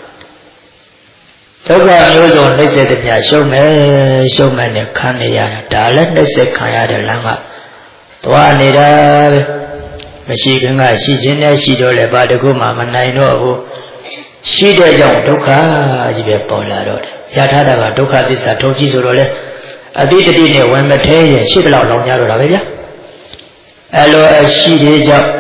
ဒုက္ခမျိုးစုံနှိစ္စတဲ့ပြရှုံးမယ်ရှုံးမယ်နဲ့ခံနေရတာဒါလည်းနှိစ္စခံရတဲ့လမ်းကသွားနေတာပဲမရှိခင်ကရှိခြင်းနဲ့ရှိတော့လည်းဘာတခုမှမနိုင်တော့ဘူးရှိတဲ့ကြောင့်ဒုက္ခကြီးပဲပေါ်လာတော့တယ်။ရထားတာကဒုက္ခသစ္စာထုံးကြည့်ဆိုတော့လေအတိတတိနဲ့ဝင်မထဲရင်ရှိတယ်လို့လောင်ကြတော့တာပဲဗျာ။အဲလိုအရှိတဲ့ကြောင့်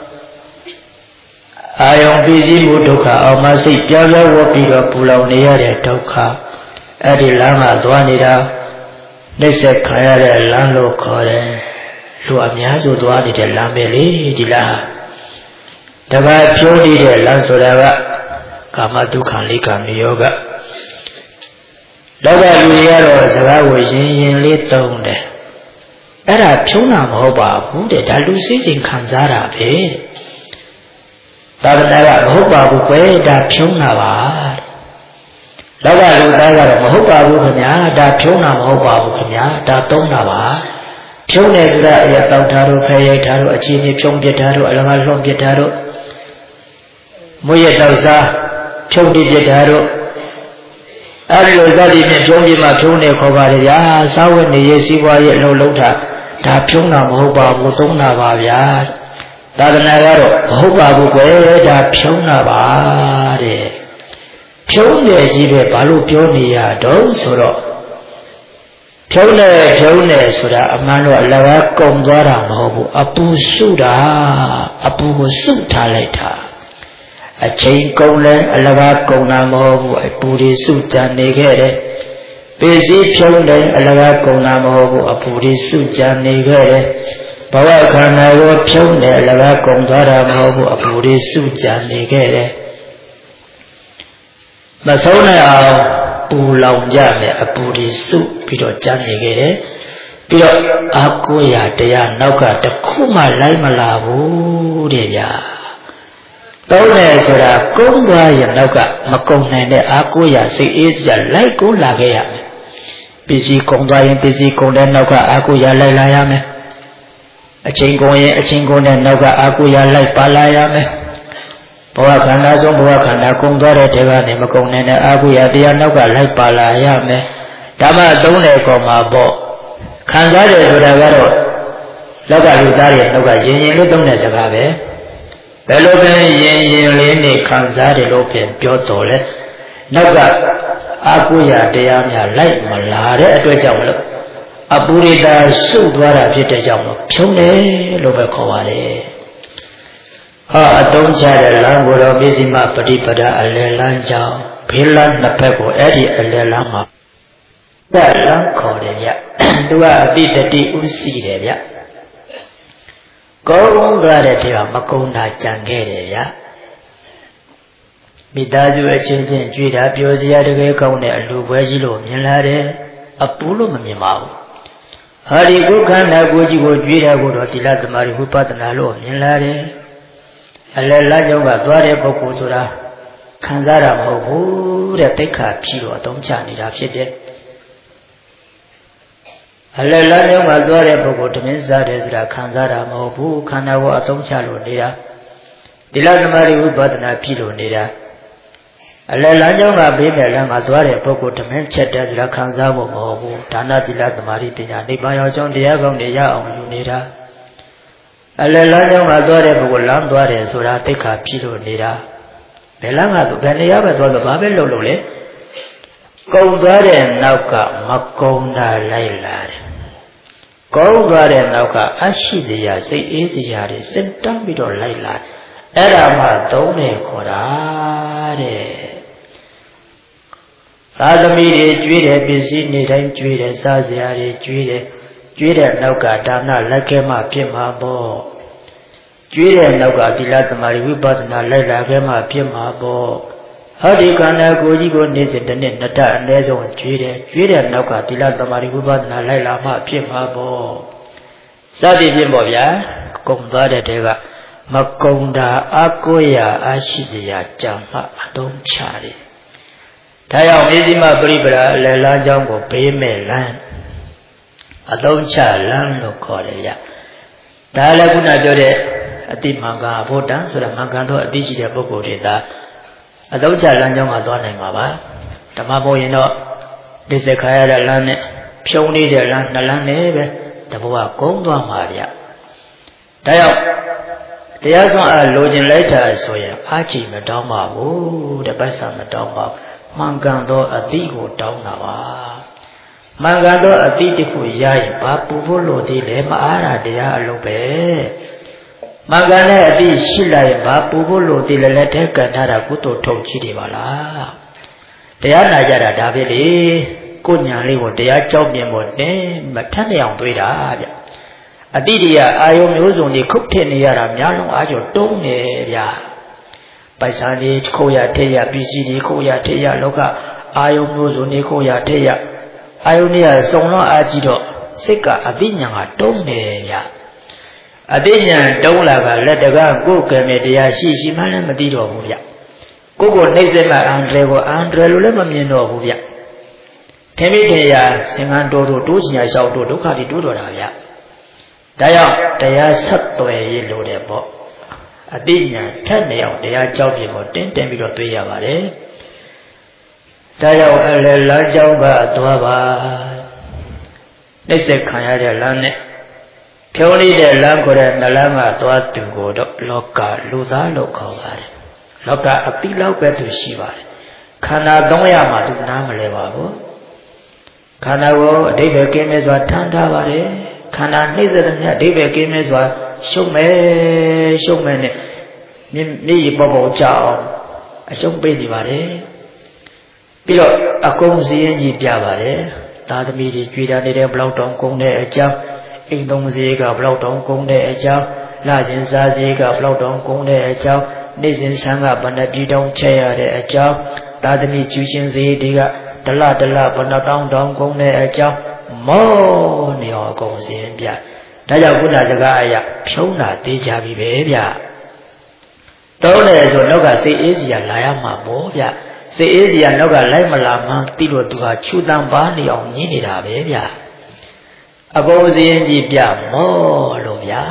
အာယုံပစ္စည်းမှုဒုက္ခအောင်မစိတ်ပြောင်းပြောင်းဝတ်ပြီးတော့ပူလောင်နေရတဲ့ဒုက္ခအဲ့ဒီလမ်းကသွားနေတာနှိစ္စခံရတဲ့လမ်းလို့ခေါ်တယ်။လူအများစုသွားနေတဲ့လမ်းပဲလေဒီလမ်းတခါဖြိုးနေတဲ့လမ်းဆိုတာကကာမဒုက္ခလိကနိယောဂလောကလူတွေကတော့စကားကိုရင်ရင်လေးသုံးတယ်အဲ့ဒါဖြုံးတာမဟုတ်ပါဘူးတဲ့ဒါလူစိတ်စဉ်ခံစားတာပဲသာသနာကမဟုတ်ပါဘူးကွယ်ဒါဖြုံးတာပါလောကလူသားကတော့မဟုတ်ပါဘူးခင်ဗျာဒါဖြုံးတာမဟုတ်ပါဘူးခင်ဗျာဒါသုံးတာပါဖြုံးတယ်ဆိုတာအရာတောက်ထားတို့ဖဲရိုက်ထားတို့အချင်းချင်းဖြုံးပြထားတို့အလကားလွှမ်းပြထားတို့မွေးရတောက်စားဖြုံးပြထားတို့အဲ့ဒီလိုသတိနဲ့ဖြုံးပြမှဖြုံးနေခေါ်ပါလေဗျာစာဝတ်နေရေးစီးပွားရေးအလုံးလုံးတာဒါဖြုံးတာမဟုတ်ပါဘူးသုံးတာပါဗျာသာသနာကတော့မဟုတ်ပါဘူးကွယ်ဒါဖြုံးတာပါတဲ့ဖြုံးတယ်ကြီးပဲဘာလို့ပြောနေရတော့ဆိုတော့ဖြုံးတယ်ဖြုံးတယ်ဆိုတာအမှန်တော့အလကားကုံသွားတာမဟုတ်ဘူးအပူစုတာအပူကိုစုထားလိုက်တာအချိန်ကုန်လဲအလကားကုန်တာမဟုတ်ဘူးအပူတွေစုကြံနေခဲ့တယ်ပစ္စည်းဖြုံးတယ်အလကားကုန်တာမဟုတ်ဘူးအပူတွေစုကြံနေခဲ့တယ်ဘဝခန္ဓာကိုဖြုံးတယ်အလကားကုန်သွားတာမဟုတ်ဘူးအပူတွေစုကြံနေခဲ့တယ်မဆုံးနိုင်အောင်ပူလောင်ကြမယ်အပူတွေစုပြီးတော့ကြံနေခဲ့တယ်ပြီးတော့အာကိုရတရားနောက်ကတခုမှလိုက်မလာဘူးတဲ့ဗျာသုံးတယ်ဆိုတာကုန်းသွားရင်နောက်ကမကုန်းနိုင်တဲ့အာကိုရစိတ်အေးစရာလိုက်ကိုလာခဲ့ရမယ် busy 工作人 busy 工的那个阿姑也来来呀没，啊，勤工人啊勤工的那个阿姑也来巴来呀没，不过看那种不过看那工作的这个你们工人的阿姑也这样那个来巴来呀没，他们都来过嘛不，看啥的说那个咯，那个有道理，那个人人都懂得这个呗。在路边人人里你看啥的路边标多嘞，那个阿姑呀这样呀来嘛拉的对讲了，阿布里的手段啊别对讲了，穷嘞路边靠完嘞，啊东家的兰古罗没什么不离不的阿来兰江，别兰那白过爱的阿来兰嘛，在兰靠的呀，都啊比的地乌西的呀。高公家的地方，没公大讲开的呀。米大就亲戚聚的，表示呀这个高的路过一路明来的，啊不路没明毛。哈里国看那国际国聚的国多，地拉怎么的会把那路明来的？后来拉就把做的不顾住了，看啥了模糊的得看皮罗东家里的皮的。后来拉就把做的不顾，这边啥的是啦，看啥了模糊，看那我东家路的呀，地拉怎么的会把那皮罗的呀？后来拉就把北面两个做的不顾，这边吃的是啦，看啥我模糊，但那地拉怎么的的呀？你把要讲的呀，讲的呀，我有你的。后来拉就把做的不顾，拉做的是啦，得看皮罗的呀。别拉个做，别你要不做个，把别漏漏嘞。高做的那个没公大来来的，高做的那个阿西子呀，谁阿西呀的，谁当比较来来，哎呀嘛都没可打的，啥子没的，觉得必须你才觉得啥子呀的，觉得觉得那个他那来干嘛偏嘛不，觉得那个地拉怎么的会把那来来干嘛偏嘛不。好的，刚才国际国内是的呢，那他那种觉得觉得那个地拉怎么的会把那来拉嘛偏嘛不，啥的偏不呀？工作的这个，没工的阿哥呀阿西子呀讲嘛都差的，他要没什么不离不了来拉讲过北美兰，啊都差兰都可的呀，他来过那叫的，啊地方干不当说了，蛮干多地区的不够的他。啊，都在兰州嘛，做那嘛吧？他妈不因了，这些开的兰呢，漂亮的兰，那兰呢呗，他不话工作嘛的。他要，他要说啊，路进来才说呀，阿姐们找嘛不，这白山们找嘛，蛮干多啊，地股找那哇，蛮干多啊，地地股呀，把不不落地来嘛，阿拉的呀，路呗。马干呢，比起来把不不落地来来太干他的骨头痛起的吧啦。这样那家的大别哩，姑娘哩我这样照面目呢，没他那样对的呀。啊，弟弟呀，哎呦，没有种的哭天的呀，那面容啊就懂的呀。白山的哭呀天呀，必须的哭呀天呀，那个哎呦，没有种的哭呀天呀，哎呦你呀，送了阿几多，这个阿弟娘啊懂的呀。啊，别人懂了个，那这个过个没的呀，细细慢慢没地着不呀？过个那些嘛，安这个安这路那么面着不呀？天没天呀，生安多多多些呀，小多都看的多多了呀。这样这样十多一路的不？啊，别人他那样这样交给我，真真比较对呀吧嘞。这样俺来来交吧，多吧？那些看下的人呢？漂亮的兰过来，那兰啊多丢过的，老家路上路口吧的，老家阿比老白都喜欢的，看那东亚嘛都拿不来吧不？看那我这边给没说谈他吧的，看那那些人家这边给没说兄妹兄妹呢，你你一包包叫兄妹的吧的，比如阿公是演技表吧的，大的米的觉得你的不老当公的讲。运动是一个不劳动工的一招，拉筋沙是一个不劳动工的一招，内心三个本来比动切呀的一招，大的你举行是这个，得啦得啦本来当当工的一招，冇你要公司人家，大家不拿这个哎呀，漂拿地下比别别，到来说那个是一时来呀嘛冇别， စေအေးစီကနောက်ကလိုက်မလာမှန်းသိလို့သူဟာချူတန်ပါနေအောင်ညင်းနေတာပဲဗျာအကုန်စရင်ကြည့်ပြမောလို့ဗျာ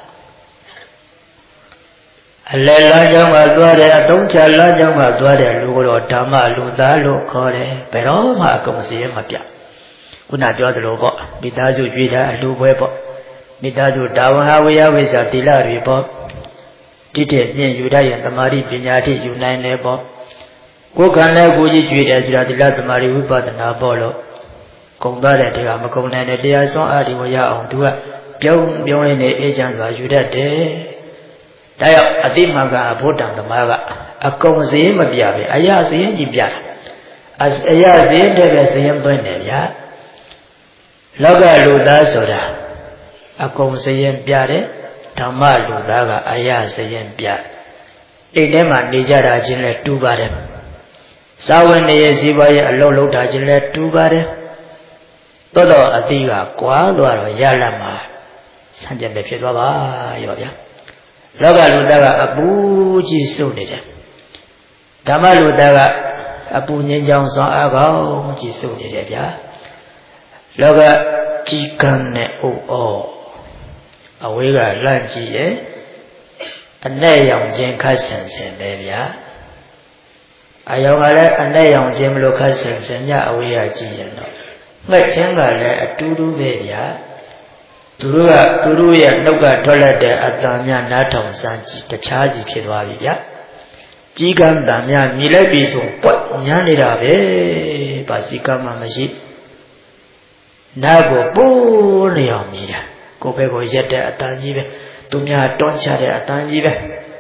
အလယ်လမ်းကြောင်းကသွားတယ်အတုံးချလမ်းကြောင်းကသွားတယ်လူကတော့ဓမ္မလူသားလို့ခေါ်တယ်ဘယ်တော့မှအကုန်စရင်မပြခုနပြောသလိုပေါ့မိသားစုကြွေးတာအလူပွဲပေါ့မိသားစုတာဝန်ဟာဝေယဝိဇ္ဇာတိလတွေပေါ့တိတိမြင့်ယူတတ်ရင်တမာတိပညာတိယူနိုင်တယ်ပေါ့ကိုယ်ခန္ဓာကိုယ်ကြီးကြွေးတယ်ဆိုတာတိလတမာတိဝိပဿနာပေါ့လို့ကုံသွားတဲ့တရားမကုံနိုင်တဲ့တရားစွမ်းအားတွေဝရအောင်သူကပြုံးပြုံးရင်းနဲ့အေးချမ်းစွာယူတတ်တယ်ဒါကြောင့်အတိမကအဘုဒ္ဓံသမားကအကုန်စည်းမပြပဲအရာစည်းကြီးပြတာအရာစည်းတဲ့ပဲစည်းသွင်းတယ်ဗျာလောကလူသားဆိုတာအကုန်စည်းပြတယ်ဓမ္မလူသားကအရာစည်းပြအိမ်ထဲမှာနေကြတာချင်းလဲတူပါတယ်စာဝင်နေရဲ့ဇီဝရဲ့အလုံးလုံးတာချင်းလဲတူပါတယ်သို့တော့အတိကကွာသွားတော့ရလတ်မှာဆန့်ကျင်ပဲဖြစ်သွားပါရောဗျာလောကလူသားကအပူကြီးစုပ်နေတယ်ဓမ္မလူသားကအပူငြိမ်းချမ်းစွာအကောင်းကြီးစုပ်နေတယ်ဗျာလောကကြီးကန်းနဲ့အိုဩအဝေးကလန့်ကြည့်ရဲ့အနဲ့ရောင်ခြင်းခတ်ဆင်ဆင်ပဲဗျာအယောင်ကလည်းအနဲ့ရောင်ခြင်းမလို့ခတ်ဆင်ဆင်ညအဝေးကကြည့်ရင်တော့ငှက်ခြင်းကလည်းအတူတူပဲဗျာသူတို့ကသူတို့ရဲ့နှုတ်ကထွက်လက်တဲ့အတန်များနားထောင်စမ်းကြည့်တခြားစီဖြစ်သွားပြီဗျာကြီးကန်းတန်များမြည်လိုက်ပြီဆိုပွက်ညမ်းနေတာပဲဘာစီကမှမရှိနားကိုပိုးလျောင်မြည်တာကိုယ်ပဲကိုရက်တဲ့အတန်ကြီးပဲသူများတွန်းချတဲ့အတန်ကြီးပဲ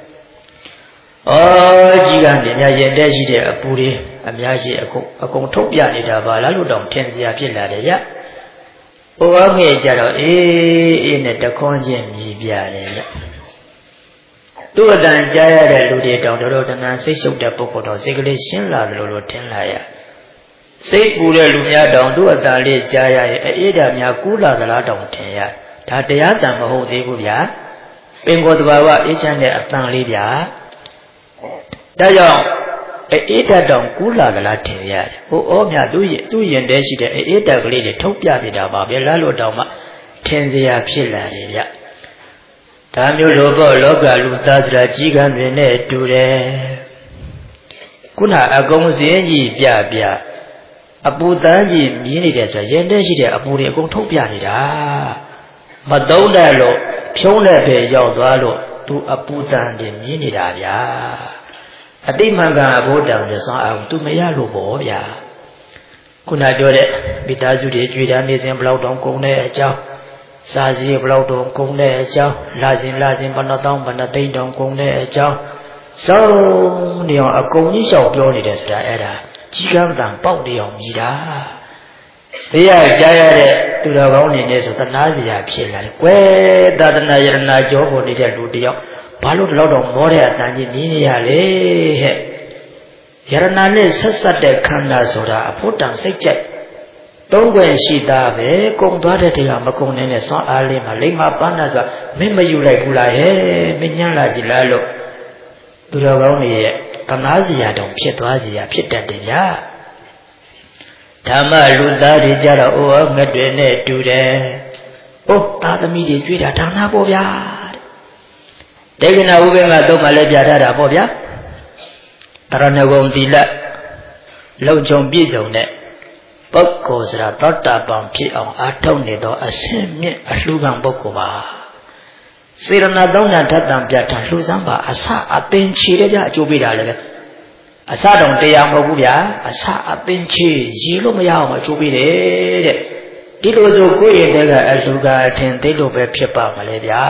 အော်ကြီးကန်းများရင်တဲ့ရှိတဲ့အပူတွေအများကြီးအကုန်အကုန်ထုတ်ပြနေတာပါလားလို့တောင်ထင်စရာဖြစ်လာတယ်ဗျ။အိုးငယ်ကြတော့အေးအေးနဲ့တခွန်းချင်းမြည်ပြတယ်ဗျ။သူ့အတန်ကြားရတဲ့လူတွေတောင်တော်တဏ္ဍစိတ်ရှုပ်တဲ့ပုဂ္ဂိုလ်တော်စိတ်ကလေးရှင်းလာတယ်လို့ထင်လာရ။စိတ်ပူတဲ့လူများတောင်သူ့အတန်လေးကြားရရင်အေးဓာများကူးလာသလားတောင်ထင်ရ။ဒါတရားတန်မဟုတ်သေးဘူးဗျာ။ပင်ကိုယ်တဘာဝအေးချမ်းတဲ့အတန်လေးဗျာ။ဒါကြောင့်အေးဓာတောင်ကူးလာသလားထင်ရတယ်။ဟိုဩမြသူ့သူ့ရင်ထဲရှိတဲ့အေးဓာကလေးတွေထုတ်ပြနေတာပါပဲလားလို့တောင်မှထင်စရာဖြစ်လာတယ်ဗျ။ဒါမျိုးလိုပေါ့လောကလူသားဆိုတာကြီးကန်းတွေနဲ့တူတယ်။ခုနအကုန်စင်းကြီးပြပြအပူတန်းကြီးမြင်းနေတယ်ဆိုရင်ထဲရှိတဲ့အပူတွေအကုန်ထုတ်ပြနေတာ။မသုံးတယ်လို့ဖြုံးတဲ့ပဲရောက်သွားလို့သူအပူတန်းတွေမြင်းနေတာဗျာ။အတိမံကဘုဒ္ဓံနဲ့ဆောင်းအောင်သူမရလို့ပေါ့ဗျာခုနပြောတဲ့မိသားစုတွေကြွေတာနေစဉ်ဘလောက်တောင်ကုန်တဲ့အကြောင်းစာစီဘလောက်တောင်ကုန်တဲ့အကြောင်းလာစဉ်လာစဉ်ဘဏ္ဍတောင်းဘဏ္ဍသိန်းတောင်ကုန်တဲ့အကြောင်းစုံနေအောင်အကုန်ကြီးလျှောက်ပြောနေတယ်ဆိုတာအဲ့ဒါကြီးကန်းတန်ပေါက်နေအောင်မြည်တာတရားကြားရတဲ့သူတော်ကောင်းနေနေဆိုသနာစရာဖြစ်လာတယ်ကွယ်သာသနာယရဏကြောပေါ်နေတဲ့လူတယောက်ဘာလို့တော့တော့မောတဲ့အတန်ကြီးမြင်ရလေဟဲ့ယရဏနဲ့ဆက်ဆက်တဲ့ခန္ဓာဆိုတာအဖို့တန်စိတ်ကြိုက်သုံးွယ်ရှိတာပဲကုံသွားတဲ့တရားမကုံနေတဲ့ဆွမ်းအားလေးမှာလိမ္မာပန်းတာဆိုတာမင်းမယူလိုက်ဘူးလားဟဲ့မညံ့လာကြည်လားလို့သူတော်ကောင်းတွေရဲ့တနာစရာတောင်ဖြစ်သွားစရာဖြစ်တတ်တယ်ဗျာဓမ္မလူသားတွေကြတော့အိုးငှက်တွေနဲ့တူတယ်အိုးသာသမီတွေကြွေးတာဒါနာပေါ့ဗျာဒေဂနာဥပ္ပင်ကတော့မှလည်းပြထားတာပေါ့ဗျာတရဏဂုံသီလလုံခြုံပြည့်စုံတဲ့ပုဂ္ဂိုလ်ဆိုတာသောတာပန်ဖြစ်အောင်အားထုတ်နေသောအရှင်မြင့်အလှူခံပုဂ္ဂိုလ်ပါစေရနာသုံးညာထပ်တံပြထလှူစမ်းပါအစအပင်ချီတဲ့ကြအကျိုးပေးတာလည်းပဲအစတောင်တရားမဟုတ်ဘူးဗျာအစအပင်ချီရေလို့မရအောင်အကျိုးပေးတယ်တဲ့ဒီလိုဆိုကိုယ့်ရဲ့တကအလှူခံအထင်သေးလို့ပဲဖြစ်ပါမလဲဗျာ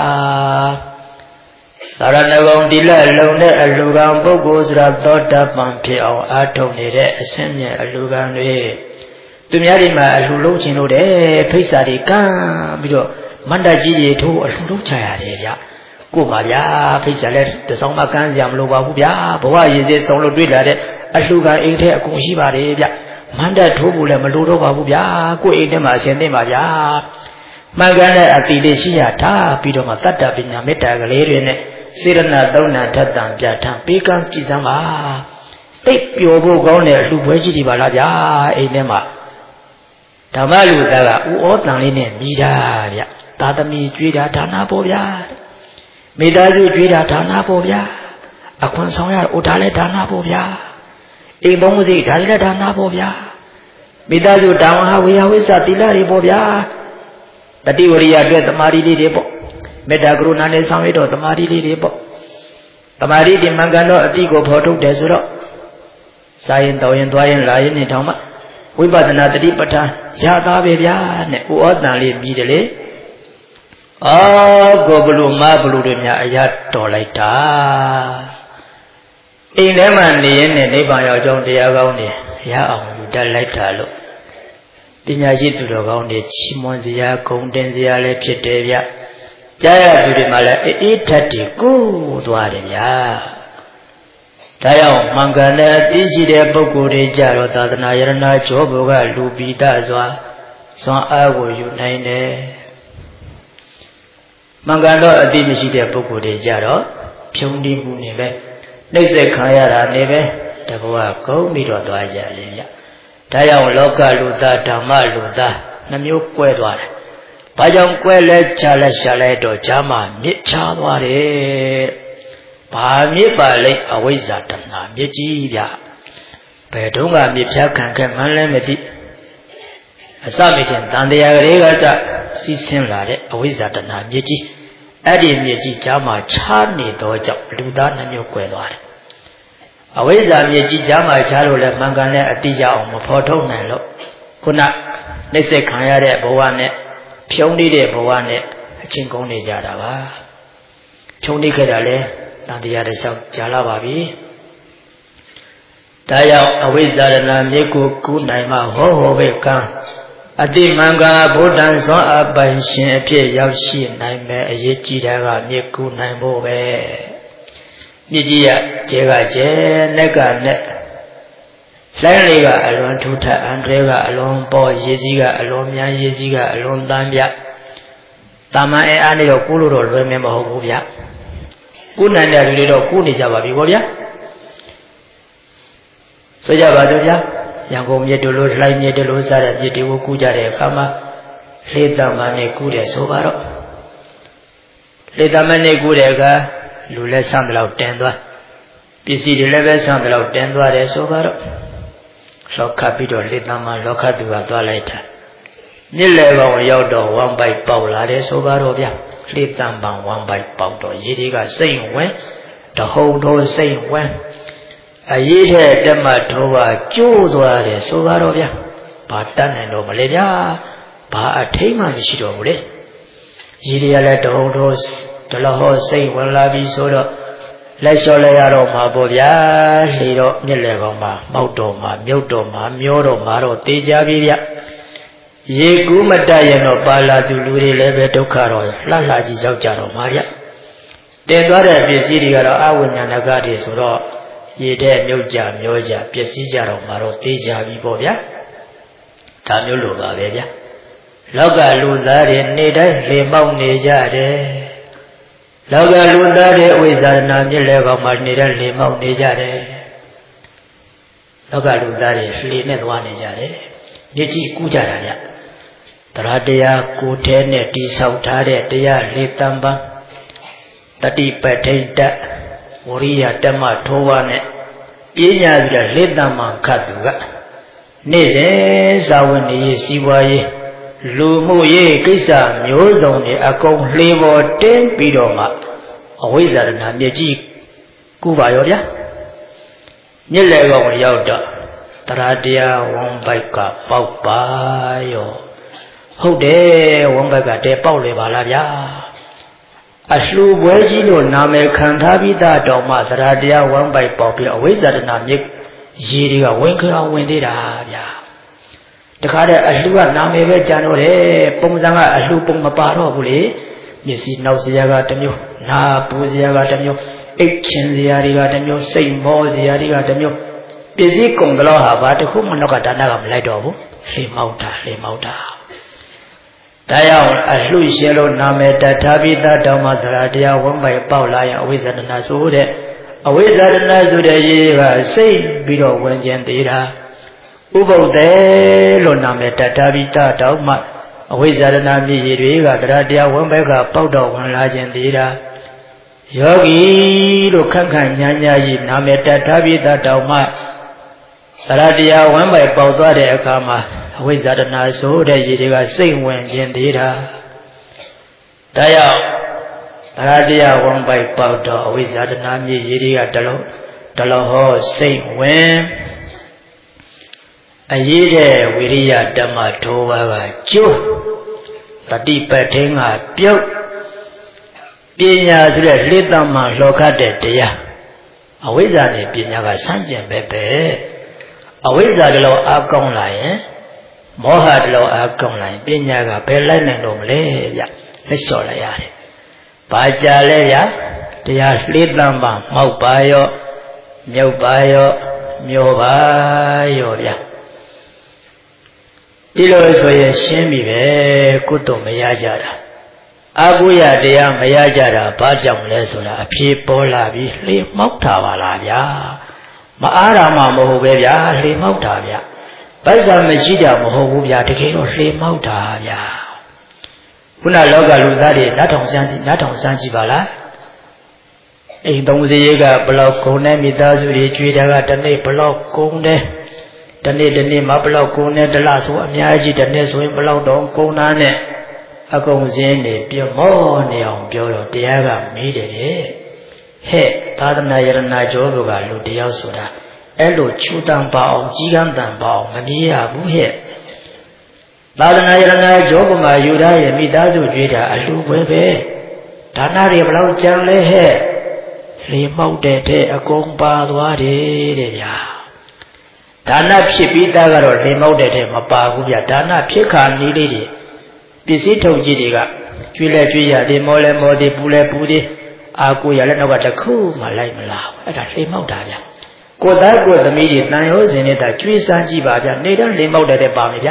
သာရဏဂုံတိလလုံတဲ့အလှူခံပုဂ္ဂိုလ်ဆိုတာသောတာပန်ဖြစ်အောင်အားထုတ်နေတဲ့အဆင့်မြင့်အလှူခံတွေသူများတွေမှာအလှူလုံးခြင်းလို့တဲ့ဖိစ္ဆာတွေကမ်းပြီးတော့မန္တကြီးတွေထိုးအလှူလုံးချရတယ်ဗျကို့ပါဗျာဖိစ္ဆာလည်းတစောင်းမှကမ်းစရာမလိုပါဘူးဗျာဘဝရည်စည်ဆုံးလို့တွေ့လာတဲ့အလှူခံအိမ်ထဲအကုန်ရှိပါတယ်ဗျမန္တထိုးဖို့လည်းမလိုတော့ပါဘူးဗျာကို့အိမ်ထဲမှာအရှင်သိပါဗျာမှန်ကန်တဲ့အတိလေးရှိရထားပြီးတော့မှသတ္တပညာမေတ္တာကလေးတွေနဲ့စေရနာသုံးနာထပ်တံပြဋ္ဌာန်းပေးကမ်းကြည့်စမ်းပါတိတ်ပျော်ဖို့ကောင်းတဲ့လူပွဲကြီးတွေပါလားဗျာအိမ်ထဲမှာဓမ္မလူသားကဥဩတန်လေးနဲ့မိတာဗျသာသမီကြွေးတာဒါနာပေါ့ဗျာမိသားစုကြွေးတာဒါနာပေါ့ဗျာအခွန်ဆောင်ရအိုဒါလည်းဒါနာပေါ့ဗျာအိမ်သုံးစိတ်ဒါလည်းဒါနာပေါ့ဗျာမိသားစုတာဝန်ဟာဝေယဝိသတိလတွေပေါ့ဗျာတတိဝရိယအတွက်တမာရီလေးတွေပေါ့မေတ္တာကရုဏာနဲ့ဆောင်ရတော့တမာရီလေးတွေပေါ့တမာရီဒီမှန်ကန်တော့အတိကိုဖော်ထုတ်တယ်ဆိုတော့စာရင်တော်ရင်သွားရင်လာရင်နေတောင်မှဝိပဿနာတတိပဋ္ဌာန်ရသားပဲဗျာနဲ့ဥဩတန်လေးပြီးတယ်လေအော်ကိုဘလူမဘလူတွေများအရာတော်လိုက်တာအိမ်ထဲမှာနေရင်နဲ့နိဗ္ဗာန်ရောက်ကြောင်းတရားကောင်းနေရအောင်ယူတတ်လိုက်တာလို့ပညာရှိသူတော်ကောင်းတွေချီးမွမ်းစရာဂုဏ်တင်စရာလည်းဖြစ်တယ်ဗျကြားရသူတွေမှလည်းအေးထက်တီကိုသွားတယ်ဗျာဒါကြောင့်မှန်ကန်တဲ့အသိရှိတဲ့ပုဂ္ဂိုလ်တွေကြတော့သာသနာယရဏကျောဘုကလူပိတစွာစွမ်းအားကိုယူနိုင်တယ်မှန်ကန်သောအသိမရှိတဲ့ပုဂ္ဂိုလ်တွေကြတော့ဖြုံးတိမှုနေပဲနှိမ့်ဆက်ခံရတာနေပဲတဘောကကုန်းပြီးတော့သွားကြလေဗျဒါကြောင့်လောကလူသားဓမ္မလူသားနှမျိုးကွဲသွားတယ်ဘာကြောင့်ကွဲလဲချလဲရှာလဲတော့ဈာမမြစ်ချသွားတယ်ဘာမြစ်ပါလဲအဝိဇ္ဇာတဏှာမြစ်ကြီးဗျဘယ်တုန်းကမြစ်ဖြားခံခဲ့မှန်းလဲမသိအစမချင်းတန်တရားကလေးကစစီးဆင်းလာတဲ့အဝိဇ္ဇာတဏှာမြစ်ကြီးအဲ့ဒီမြစ်ကြီးဈာမချနေတော့ကြောင့်လူသားနှမျိုးကွဲသွားတယ်အဝိဇ္ဇာမြစ်ကြီးဈာမချလို့လဲမှန်ကန်တဲ့အတိအကျအောင်မဖော်ထုတ်နိုင်လို့ခုနနှိမ့်ဆက်ခံရတဲ့ဘဝနဲ့ဖြုံးနေတဲ့ဘဝနဲ့အချင်းကုန်းနေကြတာပါဖြုံးနေခဲ့တာလဲတန်တရားတစ်လျှောက်ကြာလာပါပြီဒါကြောင့်အဝိဇ္ဇာရဏမြေကိုကူးနိုင်မှဟောဟောပဲကံအတိမံကဘုဒ္ဓံစွမ်းအပိုင်ရှင်အဖြစ်ရောက်ရှိနိုင်မယ်အရေးကြီးတာကမြေကူးနိုင်ဖို့ပဲမြေကြီးရကျဲကကျဲနက်ကနက်လိုင်းလေးကအလွန်ထူထပ်အန္တရာယ်ကအလွန်ပေါ်ရေစီးကအလွန်များရေစီးကအလွန်တန်းပြတာမန်အဲအားနဲ့တော့ကူးလို့တော့လွယ်မယ်မဟုတ်ဘူးဗျကူးနိုင်တဲ့လူတွေတော့ကူးနေကြပါပြီပေါ့ဗျာဆိုကြပါစို့ဗျာရန်ကုန်မြစ်တို့လိုလှိုင်းမြစ်တို့လိုစားတဲ့မြစ်တွေကိုကူးကြတဲ့အခါမှာလေတမန်နဲ့ကူးတယ်ဆိုပါတော့လေတမန်နဲ့ကူးတဲ့အခါလူလည်းဆန်းတယ်လို့တင်သွားပစ္စည်းတွေလည်းပဲဆန်းတယ်လို့တင်သွားတယ်ဆိုပါတော့လောကပြီးတော့လေတမန်လောကသူကသွားလိုက်တာမြစ်လေကောင်ရောက်တော့ဝမ်ပိုက်ပေါက်လာတယ်ဆိုပါတော့ဗျလေတမန်ဝမ်ပိုက်ပေါက်တော့ရေတွေကစိတ်ဝင်တဟုန်ထိုးစိတ်ဝင်အရေးတဲ့တက်မှထိုးပါကျိုးသွားတယ်ဆိုပါတော့ဗျာဘာတတ်နိုင်တော့မလဲဗျာဘာအထိတ်မှမရှိတော့ဘူးလေရည်ရလည်းတဟုန်ထိုးဒလဟောစိတ်ဝင်လာပြီဆိုတော့လက်လျှော်လဲရတော့မှာပေါ့ဗျာလေတော့မြစ်လေကောင်မှာမောက်တော့မှာမြုပ်တော့မှာမျောတော့မှာတော့တေးကြပြီဗျရေကူးမတတ်ရင်တော့ပါလာသူလူတွေလည်းပဲဒုက္ခတော့လှလှကြီးရောက်ကြတော့မှာဗျတည်သွားတဲ့ပစ္စည်းတွေကတော့အဝိညာဏကတွေဆိုတော့ရေတဲ့မြုပ်ကြမျောကြပျက်စီးကြတော့မှာတော့တေးကြပြီပေါ့ဗျာဒါမျိုးလိုပါပဲဗျာလောကလူသားတွေနေတိုင်းလေမောက်နေကြတယ်လောကလူသားတွေအဝိဇ္ဇာဏမြစ်လေကောင်မှာနေတိုင်းလေမောက်နေကြတယ်လောကလူသားတွေလေနဲ့သွားနေကြတယ်မြစ်ကြီးကူးကြတာဗျတရားတရားကိုယ်ထဲနဲ့တိဆောက်ထားတဲ့တရားလေတံပံတတိပဋ္ဌိတဝရိယတမထိုးဝါနဲ့ပြင်းညာပြီးတော့လေတံပံခတ်သူကနေ့စဉ်ဇာဝနေရေးစီးပွားရေးလူမှုရေးကိစ္စမျိုးစုံတွေအကုန်လှေပေါ်တင်းပြီးတော့မှအဝိဇ္ဇာဏမြစ်ကြီးကူပါရောဗျာမြစ်လေကောင်ရောက်တော့တရားတရားဝမ်ဘိုက်ကပေါက်ပါရောဟုတ်တယ်ဝမ်ဘိုက်ကတဲပေါက်လေပါလားဗျာအလှူပွဲကြီးလို့နာမည်ခံထားပြီးသားတော်မှတရားတရားဝမ်ဘိုက်ပေါက်ပြီးအဝိဇ္ဇာဏမြစ်ရေတွေကဝင်ခရောင်ဝင်သေးတာဗျာတခါတည်းအလှူကနာမည်ပဲကြံတော့တယ်ပုံစံကအလှူပုံမပါတော့ဘူးလေမျက်စိနောက်စရာကတစ်မျိုးနာပူစရာကတစ်မျိုးအိတ်ချင်စရာတွေကတစ်မျိုးစိတ်မောစရာတွေကတစ်မျိုးပစ္စည်းကုန်တော့ဟာဘာတစ်ခုမှတော့ကဒါနကမလိုက်တော့ဘူးလေမောက်တာလေမောက်တာဒါကြောင့်အလှရှင်လို့နာမည်တတ်ထားပြီးသားတော်မှာသရတရားဝမ်းပိုင်ပေါက်လာရင်အဝိဇ္ဇာဏဆိုတဲ့အအဝိဇ္ဇာတနာဆိုတဲ့ရေကစိတ်ပြီးတော့ဝင်ကျင်သေးတာဥပုပ်တယ်လို့နာမည်တတ်ထားပြီးတတောင်မှအဝိဇ္ဇာတနာမြည်ရည်တွေကတရားတရားဝင်ဘက်ကပေါက်တော့ဝင်လာခြင်းသေးတာယောဂီလို့ခန့်ခန့်ညာညာကြီးနာမည်တတ်ထားပြီးတတောင်မှတရားတရားဝင်ဘက်ပေါက်သွားတဲ့အခါမှာအဝိဇ္ဇာတနာဆိုတဲ့ရည်တွေကစိတ်ဝင်ခြင်းသေးတာဒါကြောင့်တရားတရားဝင်ဘက်ပေါက်တော့အဝိဇ္ဇာတနာမြည်ရည်တွေကတလုံးတလုံးဟောစိတ်ဝင်အရေးတဲ့ဝိရိယဓမ္မထိုးပါကကျိုးတတိပဋ္ဌိင်္ဂပြုတ်ပညာဆိုတဲ့လေတ္တမလောကတဲ့တရားအဝိဇ္ဇာနဲ့ပညာကဆန့်ကျင်ပဲပဲအဝိဇ္ဇာတလုံးအကောင်းလာရင်မောဟတလုံးအကောင်းလာရင်ပညာကဘယ်လိုက်နိုင်တော့မလဲဗျလက်လျှော့လိုက်ရတယ်ဘာကြလဲဗျတရားလေတ္တမမောက်ပါရောမြုပ်ပါရောမျောပါရောဗျဒီလိုဆိုရင်ရှင်းပြီပဲကုသိုလ်မရကြတာအကုယတရားမရကြတာဘာကြောင့်လဲဆိုတာအဖြေပေါ်လာပြီးလှေမောက်တာပါလားဗျာမအားရမှမဟုတ်ပဲဗျာလှေမောက်တာဗျာဗစ္ဆာမရှိတာမဟုတ်ဘူးဗျာတကယ်တော့လှေမောက်တာဗျာခုနလောကလူသားတွေနတ်ထောင်စမ်းကြည့်နတ်ထောင်စမ်းကြည့်ပါလားအိမ်သုံးစီရေးကဘလောက်ကုန်တဲ့မိသားစုတွေကြွေတာကတစ်နေ့ဘလောက်ကုန်တဲ့တနေ့တနေ့မှာဘလောက်ကုန်နဲ့တလားဆိုအများကြီးတနေ့ဆိုရင်ဘလောက်တော့ကုန်သားနဲ့အကုန်စင်းနေပြမောနေအောင်ပြောတော့တရားကမေးတယ်တဲ့ဟဲ့သာသနာယရဏကျောဘုကလူတယောက်ဆိုတာအဲ့လိုချူတန်ပါအောင်ကြီးကန်းတန်ပါအောင်မပြေးရဘူးဟဲ့သာသနာယရဏကျောဘုမှာယူရရဲ့မိသားစုကြွေးတာအလူပဲပဲဒါနတွေဘလောက်ကြံလဲဟဲ့လေမောက်တဲ့တဲ့အကုန်ပါသွားတယ်တဲ့ဗျာဒါနဖြစ်ပြီးသားကတော့လေမောက်တဲ့ထဲမပါဘူးဗျဒါနဖြစ်ခါနည်းလေးတွေပစ္စည်းထုတ်ကြီးတွေကကျွေးလဲကျွေးရတယ်မောလဲမောတယ်ပူလဲပူတယ်အာကိုရလဲနောက်ကတခုမှလိုက်မလာဘူးအဲ့ဒါလေမောက်တာဗျကိုသားကိုသမီးတွေတန်ရောစင်နေတာကျွေးစမ်းကြည့်ပါဗျနေတော့လေမောက်တဲ့ထဲပါမယ်ဗျ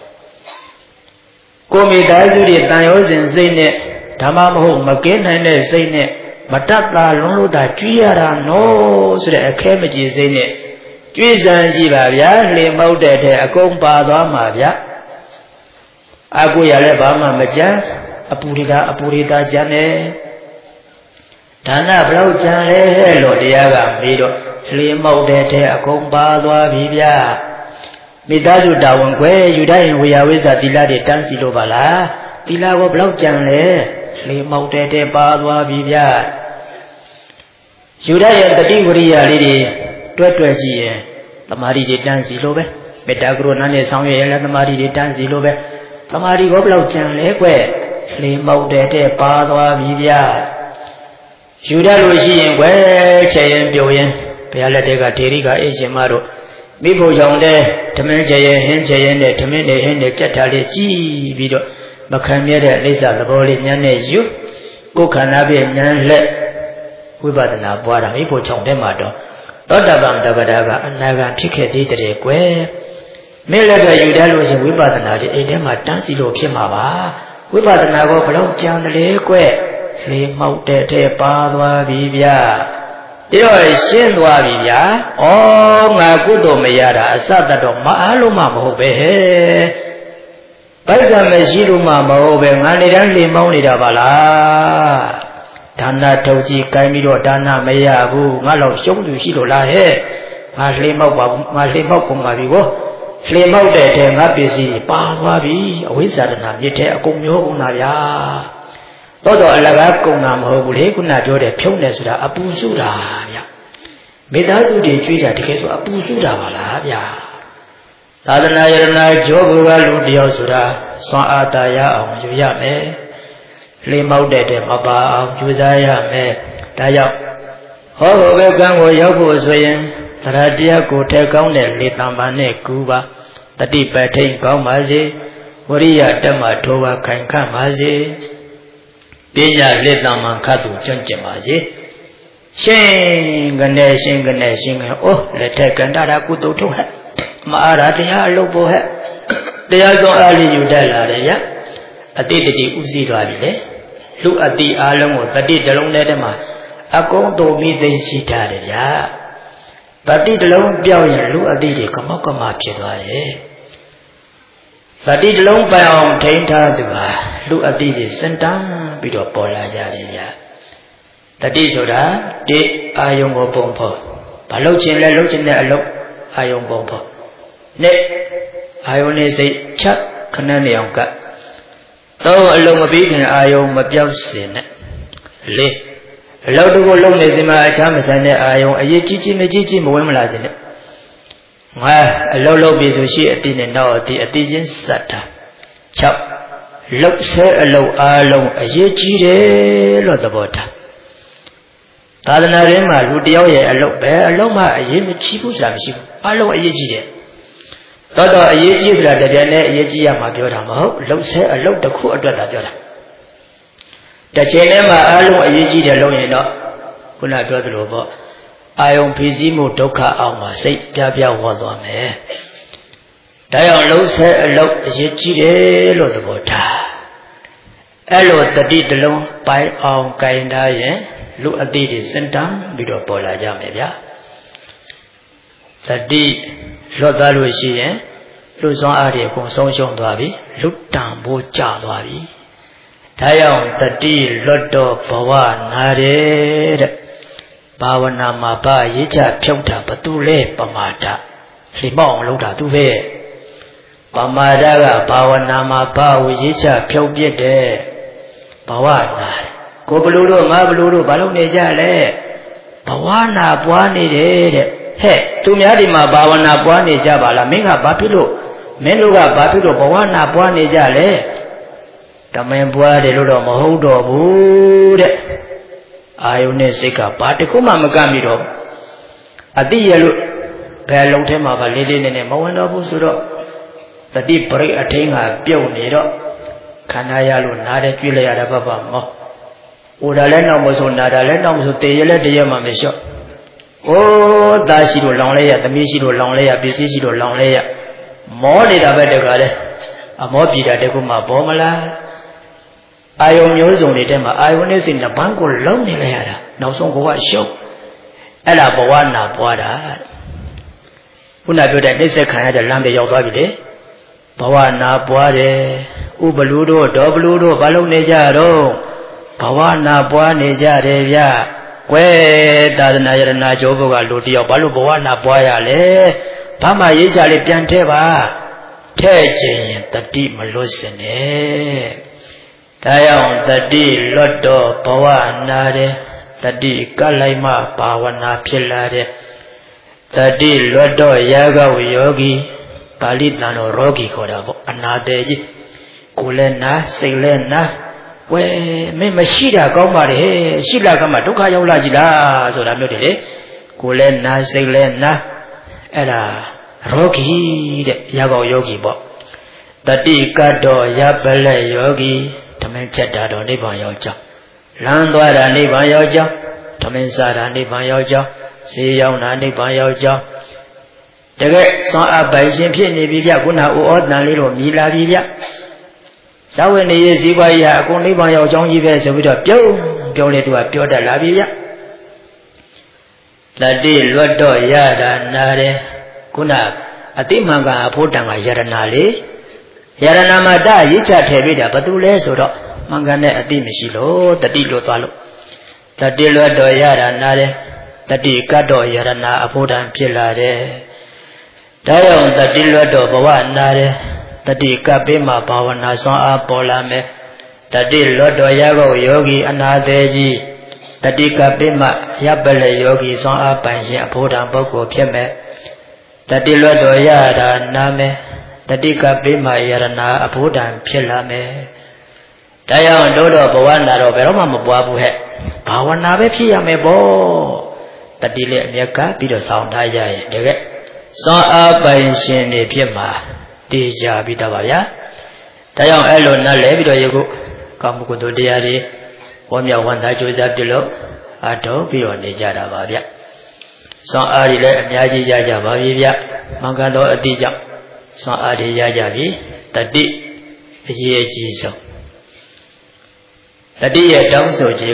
ကိုမိသားစုတွေတန်ရောစင်စိတ်နဲ့ဓမ္မမဟုတ်မကင်းနိုင်တဲ့စိတ်နဲ့မတတ်တာလွန်လို့တာကျွေးရတာနော်ဆိုတဲ့အခဲမကြည်စိတ်နဲ့ကျွေးစမ်းကြည့်ပါဗျာလှေမောက်တဲ့တဲ့အကုန်ပါသွားမှာဗျအကူရလည်းဘာမှမကြမ်းအပူရိတာအပူရိတာကြမ်းတယ်ဒါနဘလောက်ကြမ်းလဲလို့တရားကမေးတော့လှေမောက်တဲ့တဲ့အကုန်ပါသွားပြီဗျမိသားစုတာဝန်ခွဲယူတိုင်းဝေယဝိဇ္ဇာသီလတွေတန်းစီလို့ပါလားသီလကိုဘလောက်ကြမ်းလဲလှေမောက်တဲ့တဲ့ပါသွားပြီဗျယူတိုင်းရဲ့တတိဝရိယလေးတွေတွဲတွဲကြည့်ရင်သမာဓိတွေတန်းစီလို့ပဲမေတ္တာကရုဏာနဲ့ဆောင်ရွက်ရလဲသမာဓိတွေတန်းစီလို့ပဲသမာဓိကိုဘလောက်ကြံလဲကွလေမောက်တဲ့တဲ့ပါသွားပြီဗျယူရလို့ရှိရင်ကွချက်ရင်ပြုံရင်ဘုရားလက်ထက်ကဒေရိကအေရှင်မတို့မိဖို့ကြောင့်တဲ့ဓမင်းချက်ရင်ဟင်းချက်ရင်နဲ့ဓမင်းနဲ့ဟင်းနဲ့ကြက်ထားလေးကြည်ပြီးတော့မခံမြဲတဲ့အိဋ္ဌသဘောလေးညံနဲ့ယူကိုယ်ခန္ဓာပြည့်ညံလက်ဝိပဿနာပွားတာမိဖို့ကြောင့်တဲ့မှာတော့သောတပန်တပဒါကအနာဂံဖြစ်ခဲ့သေးတဲ့ကွယ်မင်းလည်းပဲယူတတ်လို့ရှိရင်ဝိပဿနာတွေအိမ်ထဲမှာတန်းစီလို့ဖြစ်မှာပါဝိပဿနာကိုဘလို့ကြံတယ်လေကွလေမောက်တဲ့တဲ့ပါသွားပြီဗျာဒီတော့ရှင်းသွားပြီဗျာဩငါကုသိုလ်မရတာအစတတ်တော့မအားလို့မှမဟုတ်ပဲဟဲ့ဗိဇ္ဇာမရှိလို့မှမဟုတ်ပဲငါနေတိုင်းလေမောင်းနေတာပါလားဒါနထုတ်ကြည့်ကိုင်းပြီးတော့ဒါနမရဘူးငါတော့ရှုံးသူရှိလို့လားဟဲ့ငါလေမောက်ပါငါလေမောက်ကုန်ပါပြီကိုလှေမောက်တဲ့ထဲငါပစ္စည်းပါသွားပြီအဝိဇ္ဇာတနာမြစ်တဲ့အကုန်မျိုးကုန်တာဗျာတော့တော့အလကားကုန်တာမဟုတ်ဘူးလေခုနပြောတဲ့ဖြုံးတယ်ဆိုတာအပူစုတာဗျမိသားစုတွေကြွေးကြတကယ်ဆိုအပူစုတာပါလားဗျာသာသနာယရဏကျောဘုရားလူတယောက်ဆိုတာစွမ်းအားတာရအောင်ယူရမယ်လှေမောက်တဲ့ထဲမပါအောင်ကြိုးစားရမယ်ဒါကြောင့်ဟောဘုပဲကံကိုရောက်ဖို့ဆိုရင်တရားတရားကိုထက်ကောင်းတဲ့လေတံပါနဲ့ကူပါတတိပဋ္ဌိန်ကောင်းပါစေဝရိယတမထိုးပါခိုင်ခန့်ပါစေပညာလေတံမှခတ်သူကျွန့်ကျင်ပါစေရှင်ကနေရှင်ကနေရှင်ကနေအိုးလက်ထက်ကန္တာရာကုတုထုဟဲ့မအားရတရားအလုပ်ဖို့ဟဲ့တရားဆုံးအားလေးယူတတ်လာတယ်ဗျအတိတ်တတိဥစည်းသွားပြီလေလူအတိအားလုံးကိုတတိတလုံးထဲမှာအကုန်တုံပြီးသိရှိထားတယ်ဗျာတတိတလုံးပြောင်းရင်လူအတိတွေကမောက်ကမဖြစ်သွားတယ်တတိတလုံးပိုင်အောင်ထိန်းထားသူဟာလူအတိတွေစင်တန်းပြီးတော့ပေါ်လာကြတယ်ဗျာတတိဆိုတာတိအာယုံကိုပုံဖို့ဘာလို့ခြင်းလဲလုပ်ခြင်းတဲ့အလုပ်အာယုံပုံဖို့နဲ့အာယုံနဲ့စိတ်ချက်ခဏနေအောင်ကတော့အလုံးမပြီးခင်အာယုံမပြောက်စင်နဲ့လေးအလောက်တကူလုံးနေစမှာအခြားမဆန်တဲ့အာယုံအရေးကြီးကြီးမကြီးကြီးမဝင်မလာခြင်းနဲ့ငါအလောက်လောက်ပြီဆိုရှိအတိနဲ့နောက်အတိအတိချင်းစတ်တာ၆လောက်ဆဲအလောက်အာလုံးအရေးကြီးတယ်လို့သဘောထားသာသနာ့ရင်းမှာလူတယောက်ရဲ့အလောက်ပဲအလောက်မှအရေးမကြီးဘူးဆိုတာမရှိဘူးအလုံးအရေးကြီးတယ်တော်တော်အရေးကြီးဆိုတာတကယ်နဲ့အရေးကြီးရမှာပြောတာမဟုတ်လောက်ဆဲအလောက်တစ်ခုအတွက်သာပြောတာတစ်ချိန်တည်းမှာအလုံးအရေးကြီးတယ်လို့ရင်တော့ခုနပြောသလိုပေါ့အာယုံဖိစီးမှုဒုက္ခအောင်မှာစိတ်ပြပြဝေါ်သွားမယ်ဒါကြောင့်လုံးဆဲအလောက်အရေးကြီးတယ်လို့သဘောထားအဲ့လိုတတိတလုံးပိုင်အောင်ကြင်ထားရင်လူအတိတွေစင်တန်းပြီးတော့ပေါ်လာကြမယ်ဗျာတတိလွတ်သွားလို့ရှိရင်လူစွမ်းအားတွေအကုန်ဆုံးရှုံးသွားပြီလူတန်ဖို့ကျသွားပြီဒါကြောင့်တတိလွတ်တော့ဘဝနာတယ်တဲ့ဘာဝနာမှာဘာရေးချဖြုတ်တာဘသူလဲပမာဒလီမောက်အောင်လုပ်တာသူပဲပမာဒကဘာဝနာမှာဘာကိုရေးချဖြုတ်ပြစ်တယ်ဘဝနာကိုဘလူတို့ငါဘလူတို့ဘာလုပ်နေကြလဲဘဝနာပွားနေတယ်တဲ့ဟဲ့သူများဒီမှာဘာဝနာပွားနေကြပါလားမင်းကဘာဖြစ်လို့မင်းတို့ကဘာဖြစ်လို့ဘဝနာပွားနေကြလဲတမင်ပွားတယ်လို့တော့မဟုတ်တော့ဘူးတဲ့အာယုန်နဲ့စိတ်ကဘာတခုမှမကမိတော့အတိရလို့ဘယ်လုံးထဲမှာပါလေးလေးနည်းနည်းမဝင်တော့ဘူးဆိုတော့တတိပရိအထင်းကပြုတ်နေတော့ခန္ဓာရလို့နားတယ်ကြွေးလိုက်ရတာဘာမှမောအိုဒါလည်းနောက်မဆိုနာတာလည်းနောက်မဆိုတေရလည်းတရမှမလျှော့အိုးသားရှိလို့လောင်လဲရသမီးရှိလို့လောင်လဲရပစ္စည်းရှိလို့လောင်လဲရမောနေတာပဲတခါလဲအမောပြည်တာတခုမှပေါ်မလားအာယုံမျိုးစုံတွေထဲမှာအာယုန်နဲ့စိတ်နဲ့ဘန်းကိုလုံးနေလိုက်ရတာနောက်ဆုံးကိုကရှုပ်အဲ့ဒါဘဝနာပွားတာခုနပြောတဲ့နှိစ္စခံရတဲ့လမ်းတွေရောက်သွားပြီလေဘဝနာပွားတယ်ဥပလူတို့ဒေါဘလူတို့ဘာလုပ်နေကြတော့ဘဝနာပွားနေကြတယ်ဗျကွယ်သာသနာယရနာကျော်ဘုကလူတယောက်ဘာလို့ဘဝနာပွားရလဲဘာမှရေးချလေးပြန်ထဲပါထဲ့ခြင်းရင်တတိမလွတ်စင်နဲ့ဒါကြောင့်တတိလွတ်တော့ဘဝနာတယ်တတိကလိုက်မှဘာဝနာဖြစ်လာတယ်တတိလွတ်တော့ယာဂဝယောဂီပါဠိတန်တော်ရောဂီခေါ်တာပေါ့အနာတယ်ကြီးကိုယ်လည်းနာစိတ်လည်းနာဝဲမင်းမရှိတာကောင်းပါလေရှိလာကမှဒုက္ခရောက်လာကြည်လားဆိုတာမျိုးတွေလေကိုယ်လည်းနာစိတ်လည်းနာအဲ့ဒါရောဂီတဲ့ယာဂဝယောဂီပေါ့တတိကတ်တော်ရပလက်ယောဂီဓမင်းချက်တာတော့နိဗ္ဗာန်ရောက်ကြောင်းလမ်းသွားတာနိဗ္ဗာန်ရောက်ကြောင်းဓမင်းစားတာနိဗ္ဗာန်ရောက်ကြောင်းဈေးရောက်တာနိဗ္ဗာန်ရောက်ကြောင်းတကယ်သွန်အပ်ပိုင်ရှင်ဖြစ်နေပြီဗျခုနဥဩတန်လေးတော့မြည်လာပြီဗျဇဝနေရေးစည်းပွားရေးဟာအကုန်နိဗ္ဗာန်ရောက်ကြောင်းကြီးပဲဆိုပြီးတော့ပြုံးပြောလေသူကပြောတတ်လာပြီဗျတတိလွတ်တော့ရတာနာတယ်ခုနအတိမှန်ကအဖို့တန်ကယရနာလေယရနာမှာတရေးချထည့်ပေးတာဘာတူလဲဆိုတော့မှန်ကန်တဲ့အတိမရှိလို့တတိလွတ်သွားလို့တတိလွတ်တော့ရတာနာတယ်တတိကတ်တော့ယရနာအဖို့တန်ဖြစ်လာတယ်ဒါကြောင့်တတိလွတ်တော့ဘဝနာတယ်တတိကပ်ပေးမှဘာဝနာစွမ်းအားပေါ်လာမယ်တတိလွတ်တော်ရကောယောဂီအနာသေးကြီးတတိကပ်ပေးမှရပ်ပလက်ယောဂီစွမ်းအားပိုင်ရှင်အဖို့တန်ပုဂ္ဂိုလ်ဖြစ်မယ်တတိလွတ်တော်ရတာနာမယ်တတိကပ်ပေးမှယရနာအဖို့တန်ဖြစ်လာမယ်ဒါကြောင့်တို့တော့ဘဝနာတော့ဘယ်တော့မှမပွားဘူးဟဲ့ဘာဝနာပဲဖြစ်ရမယ်ပေါ့တတိလည်းအမြတ်ကပြီးတော့ဆောင်းထားကြရင်တကယ်စွမ်းအားပိုင်ရှင်နေဖြစ်မှာတည်ကြပြီးတော့ပါဗျာဒါကြောင့်အဲ့လိုနားလဲပြီးတော့ယခုကာမဂုဏ်တို့တရားတွေဝမ်းမြောက်ဝမ်းသာကြိုးစားပြုလို့အထောက်ပြီးတော့နေကြတာပါဗျစွမ်းအားတွေလည်းအများကြီးရကြပါပြီဗျမှန်ကန်သောအတိကြောင့်စွမ်းအားတွေရကြပြီတတိအရေးအကြီးဆုံးတတိရဲ့တောင်းဆိုခြင်းက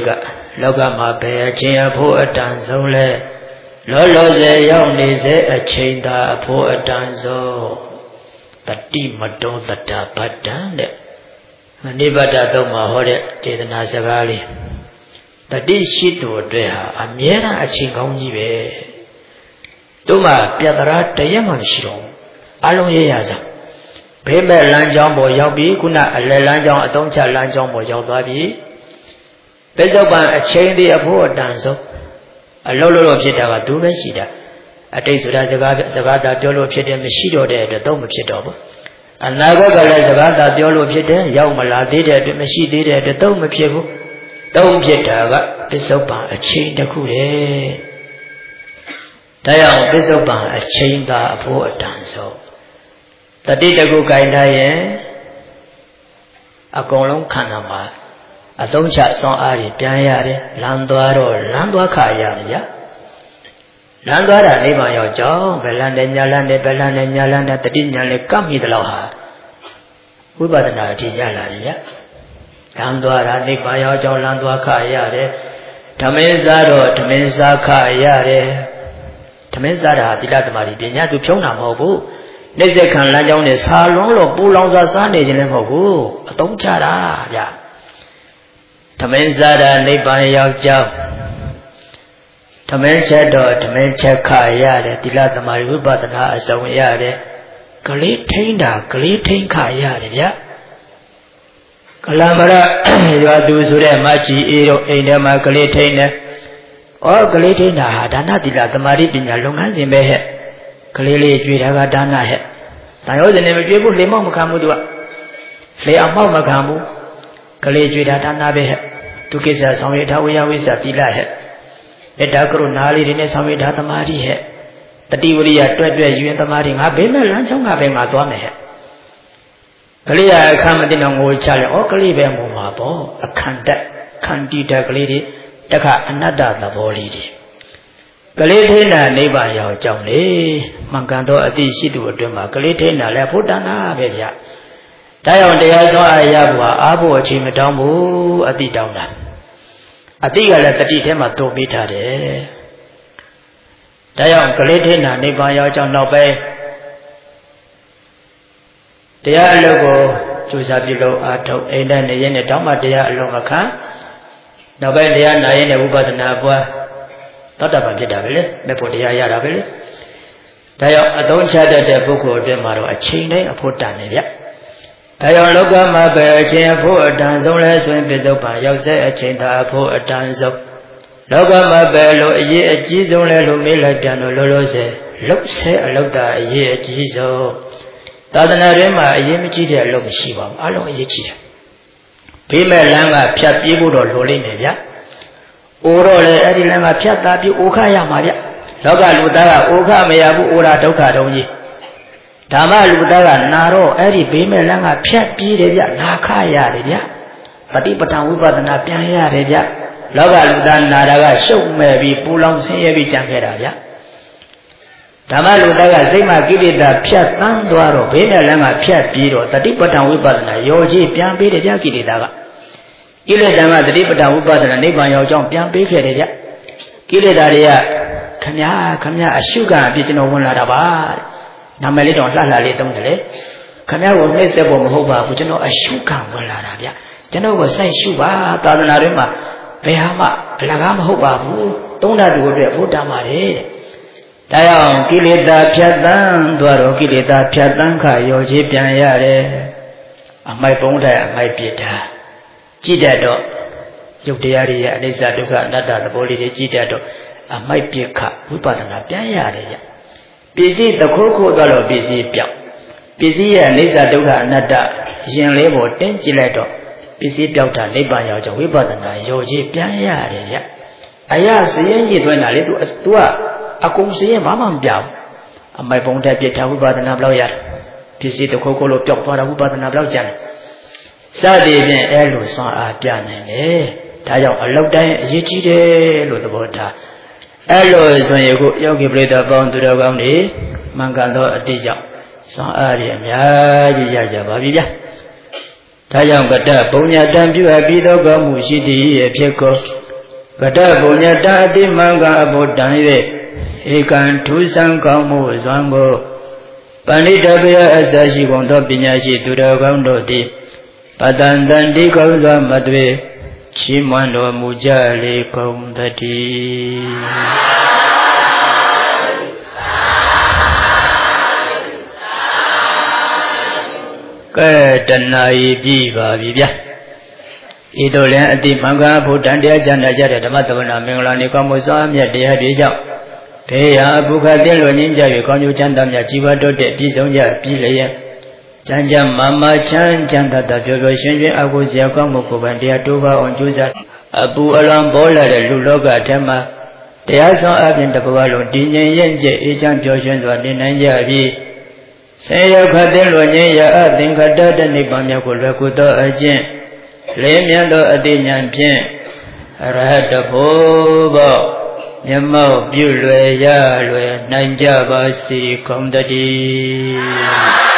လောကမှာဘယ်အချင်းအဖို့အတန်ဆုံးလဲလောလောဆယ်ရောက်နေစေအချိန်သာအဖို့အတန်ဆုံးတတိမတောတတဗတ္တံတဲ့နိဗ္ဗာန်သုံးမှာဟောတဲ့စေတနာစကားလေးတတိရှိသူအတွက်ဟာအမြဲတမ်းအချိန်ကောင်းကြီးပဲတို့မှပြတရာတရက်မှမရှိတော့အလုံးရရစားဘေးမဲ့လမ်းကြောင်းပေါ်ရောက်ပြီးခုနအလယ်လမ်းကြောင်းအတုံးချလမ်းကြောင်းပေါ်ရောက်သွားပြီပိဿုပန်အချိန်ဒီအဖို့အတန်ဆုံးအလုံးလုံးဖြစ်တာကသူပဲရှိတာအတိတ်ဆိုတာစကားစကားသာပြောလို့ဖြစ်တယ်မရှိတော့တဲ့အတွက်တော့မဖြစ်တော့ဘူးအနာဂတ်ကလည်းစကားသာပြောလို့ဖြစ်တယ်ရောက်မလာသေးတဲ့အတွက်မရှိသေးတဲ့အတွက်တော့မဖြစ်ဘူးတော့ဖြစ်တာကပိဿုပန်အချိန်တစ်ခုတည်းဒါကြောင့်ပိဿုပန်အချိန်သာအဖို့အတန်ဆုံးတတိတကုကိုင်ထားရင်အကုန်လုံးခန္ဓာမှာအသုံးချဆွမ်းအားတွေပြန်ရတယ်လမ်းသွားတော့လမ်းသွားခါရတယ်ဗျလမ်းသွားတာနိဗ္ဗာန်ရောက်ကြောင်းဘယ်လမ်းနဲ့ညာလမ်းနဲ့ဘယ်လမ်းနဲ့ညာလမ်းနဲ့တတိညာနဲ့ကပ်မိသလောက်ဟာဝိပဿနာအထိရလာတယ်ဗျလမ်းသွားတာနိဗ္ဗာန်ရောက်ကြောင်းလမ်းသွားခါရတယ်ဓမ္မင်းစားတော့ဓမ္မင်းစားခါရတယ်ဓမ္မင်းစားတာသီလသမာဓိပညာသူဖြုံးတာမဟုတ်ဘူးနှိစ္စခံလမ်းကြောင်းနဲ့ဆာလုံးလို့ပူလောင်စွာစားနေခြင်းလည်းမဟုတ်ဘူးအသုံးချတာဗျဓမ္မင်းစားတာနိဗ္ဗာန်ရောက်ကြောင်းဓမ္မင်းချက်တော့ဓမ္မင်းချက်ခရတယ်သီလသမာဓိဝိပဿနာအစုံရတယ်ကလေးထိန်းတာကလေးထိန်းခရတယ်ဗျကလမရရွာသူဆိုတဲ့မကြီးအေးတို့အိမ်ထဲမှာကလေးထိန်းတယ်ဩကလေးထိန်းတာဟာဒါနသီလသမာဓိပညာလုပ်ငန်းစဉ်ပဲဟဲ့ကလေးလေးကြွေတာကဒါနဟဲ့တန်ရောစင်နေမကြွေဘူးလေမောက်မခံဘူးသူကလေအမောက်မခံဘူးကလေးကြွေတာဒါနပဲဟဲ့သူကိစ္စဆောင်ရထားဝိယဝိစ္စသီလဟဲ့မေတ္တာကရုဏာလေးတွေနဲ့ဆောင်ရထားသမာဓိဟဲ့တတိဝရိယတွဲ့တွဲ့ယူရင်သမာဓိငါဘေးမဲ့လမ်းချောင်းကပဲငါသွားမယ်ဟဲ့ကလေးရအခမ်းမတင်တော့ငိုချလဲဩကလေးပဲမုံပါပေါ့အခန္တက်ခန္တီတကလေးတွေတခအနတ္တသဘောလေးတွေကလေးထိဏနိဗ္ဗာန်ရောက်ကြောင်းလေမှန်ကန်သောအသိရှိသူအတွင်းမှာကလေးထိဏလည်းဖို့တဏ္ဍာပဲဗျဒါကြောင့်တရားဆောင်အားရဖို့အားဖို့အချိန်မတောင်းဘူးအသိတောင်းတာအသိကလည်းတတိထဲမှာတုံ့ပေးထားတယ်ဒါကြောင့်ကလေးထိဏနိဗ္ဗာန်ရောက်ကြောင်းနောက်ပဲတရားအလုပ်ကိုကြိုးစားပြုလုပ်အားထုတ်အိမ်နဲ့နေရင်နဲ့တောင်းမှတရားအလုပ်မခံနောက်ပဲတရားနာရင်နဲ့ဝိပဿနာပွားသောတာပန်ဖြစ်တာပဲလေမဲ့ဖို့တရားရတာပဲလေဒါကြောင့်အသုံးချတတ်တဲ့ပုဂ္ဂိုလ်အတွက်မှာတော့အချိန်တိုင်းအဖို့တန်နေဗျဒါကြောင့်လောကမှာပဲအချိန်အဖို့အတန်ဆုံးလဲဆိုရင်ပိဿုပန်ရောက်စေအချိန်သာအဖို့အတန်ဆုံးလောကမှာပဲလို့အရေးအကြီးဆုံးလဲလို့မေးလိုက်ပြန်တော့လောလောဆယ်လုတ်ဆဲအလုတ်တာအရေးအကြီးဆုံးသာသနာ့တွင်မှာအရေးမကြီးတဲ့အလုပ်မရှိပါဘူးအလုံးအရေးကြီးတယ်ဘေးမဲ့လမ်းကဖြတ်ပြေးဖို့တော့လိုလိမ့်မယ်ဗျအိုတော့လေအဲ့ဒီလမ်းကဖြတ်သားပြီးအိုခရမှာဗျလောကလူသားကအိုခမရဘူးအိုတာဒုက္ခတုံးကြီးဓမ္မလူသားကနာတော့အဲ့ဒီဘေးမဲ့လမ်းကဖြတ်ပြေးတယ်ဗျနာခရတယ်ဗျပฏิပဋ္ဌာန်ဝိပဿနာပြန်ရတယ်ဗျလောကလူသားနာတာကရှုပ်မဲ့ပြီးပူလောင်ဆင်းရဲပြီးကြံခဲ့တာဗျဓမ္မလူသားကစိတ်မှကိလေသာဖြတ်သန်းသွားတော့ဘေးမဲ့လမ်းကဖြတ်ပြေးတော့တတိပဋ္ဌာန်ဝိပဿနာရောကြီးပြန်ပေးတယ်ဗျကိလေသာကကိလေသာကတတိပဋ္ဌာန်ဝိပဿနာနိဗ္ဗာန်ရောက်ကြောင်းပြန်ပေးခဲ့တယ်ဗျကိလေသာတွေကခမညာခမညာအရှုခံအပြစ်ကျွန်တော်ဝင်လာတာပါနာမည်လေးတော့လှလှလေးသုံးတယ်လေခမညာကိုနှိမ့်ဆက်ဖို့မဟုတ်ပါဘူးကျွန်တော်အရှုခံဝင်လာတာဗျကျွန်တော်ကိုစိုက်ရှုပါသာသနာတွင်မှာဘယ်ဟာမှအလကားမဟုတ်ပါဘူးသုံးတာသူအတွက်ဘုဒ္ဓမှာလေဒါကြောင့်ကိလေသာဖြတ်တန်းသွားတော့ကိလေသာဖြတ်တန်းခရောကြီးပြန်ရတယ်အမိုက်ပုံးတဲ့အမိုက်ပြစ်တာကြည့်တတ်တော့ရုပ်တရားတွေရဲ့အနိစ္စဒုက္ခအနတ္တသဘောလေးတွေကြည့်တတ်တော့အမိုက်ပြစ်ခဝိပဿနာပြန်ရတယ်ဗျပစ္စည်းတခိုးခိုးသွားတော့ပစ္စည်းပြောင်းပစ္စည်းရဲ့အနိစ္စဒုက္ခအနတ္တရင်လေးပေါ်တင်းကြည့်လိုက်တော့ပစ္စည်းပြောက်တာနိဗ္ဗာန်ရောက်ကြောင်းဝိပဿနာရောကြီးပြန်ရတယ်ဗျအရာစရင်ကြီးသွင်းတာလေ तू तू ကအကုန်စရင်ဘာမှမပြောင်းအမိုက်ပုံးတက်ပြစ်တာဝိပဿနာဘလောက်ရတယ်ပစ္စည်းတခိုးခိုးလို့ပြောက်သွားတာဝိပဿနာဘလောက်ကျန်တယ်စသည်ဖြင့်အဲလိုဆွမ်းအားပြနိုင်တယ်ဒါကြောင့်အလောက်တိုင်းအရေးကြီးတယ်လို့သဘောထားအဲလိုဆိုရင်ခုယောဂီပရိသတ်ပေါင်းသူတော်ကောင်းတွေမှန်ကန်သောအတိကြောင့်ဆွမ်းအားရအများကြီးရကြပါပြီဗျာဒါကြောင့်ကတ္တဘုံညာတံပြုအပ်ပြီးသောကောင်းမှုရှိသည်အဖြစ်ကို Kata punya tadi mangga abudan ye, ikan tusan kamu zambo, panita biya asasi kondo pinyasi tura kondo di, padan dan di kau zamadwe, cimando mujali kaum tadi. Kedanai jiwa biya. Itu lihat di mangga budan dia janda jada dapat teman mengelani kamu suami dia dia. Dia bukan dia luanin jadi kamu janda dia jiwa dode di sana pilih ya. Janda mama janda janda tapi kalau sendiri aku siapa kamu bukan dia tuha onjuza. Abu alam bola lalu loga tema. Dia sang abin dapat balon dinya yang je ijam jojen tuan dinya jadi. Saya kata luanin ya ading kata dan ni banyak kalau aku tak aja. Lemnya do adinya pian, rahat bobo, nyamau biulwe ya lwe nanja basi kom tadi.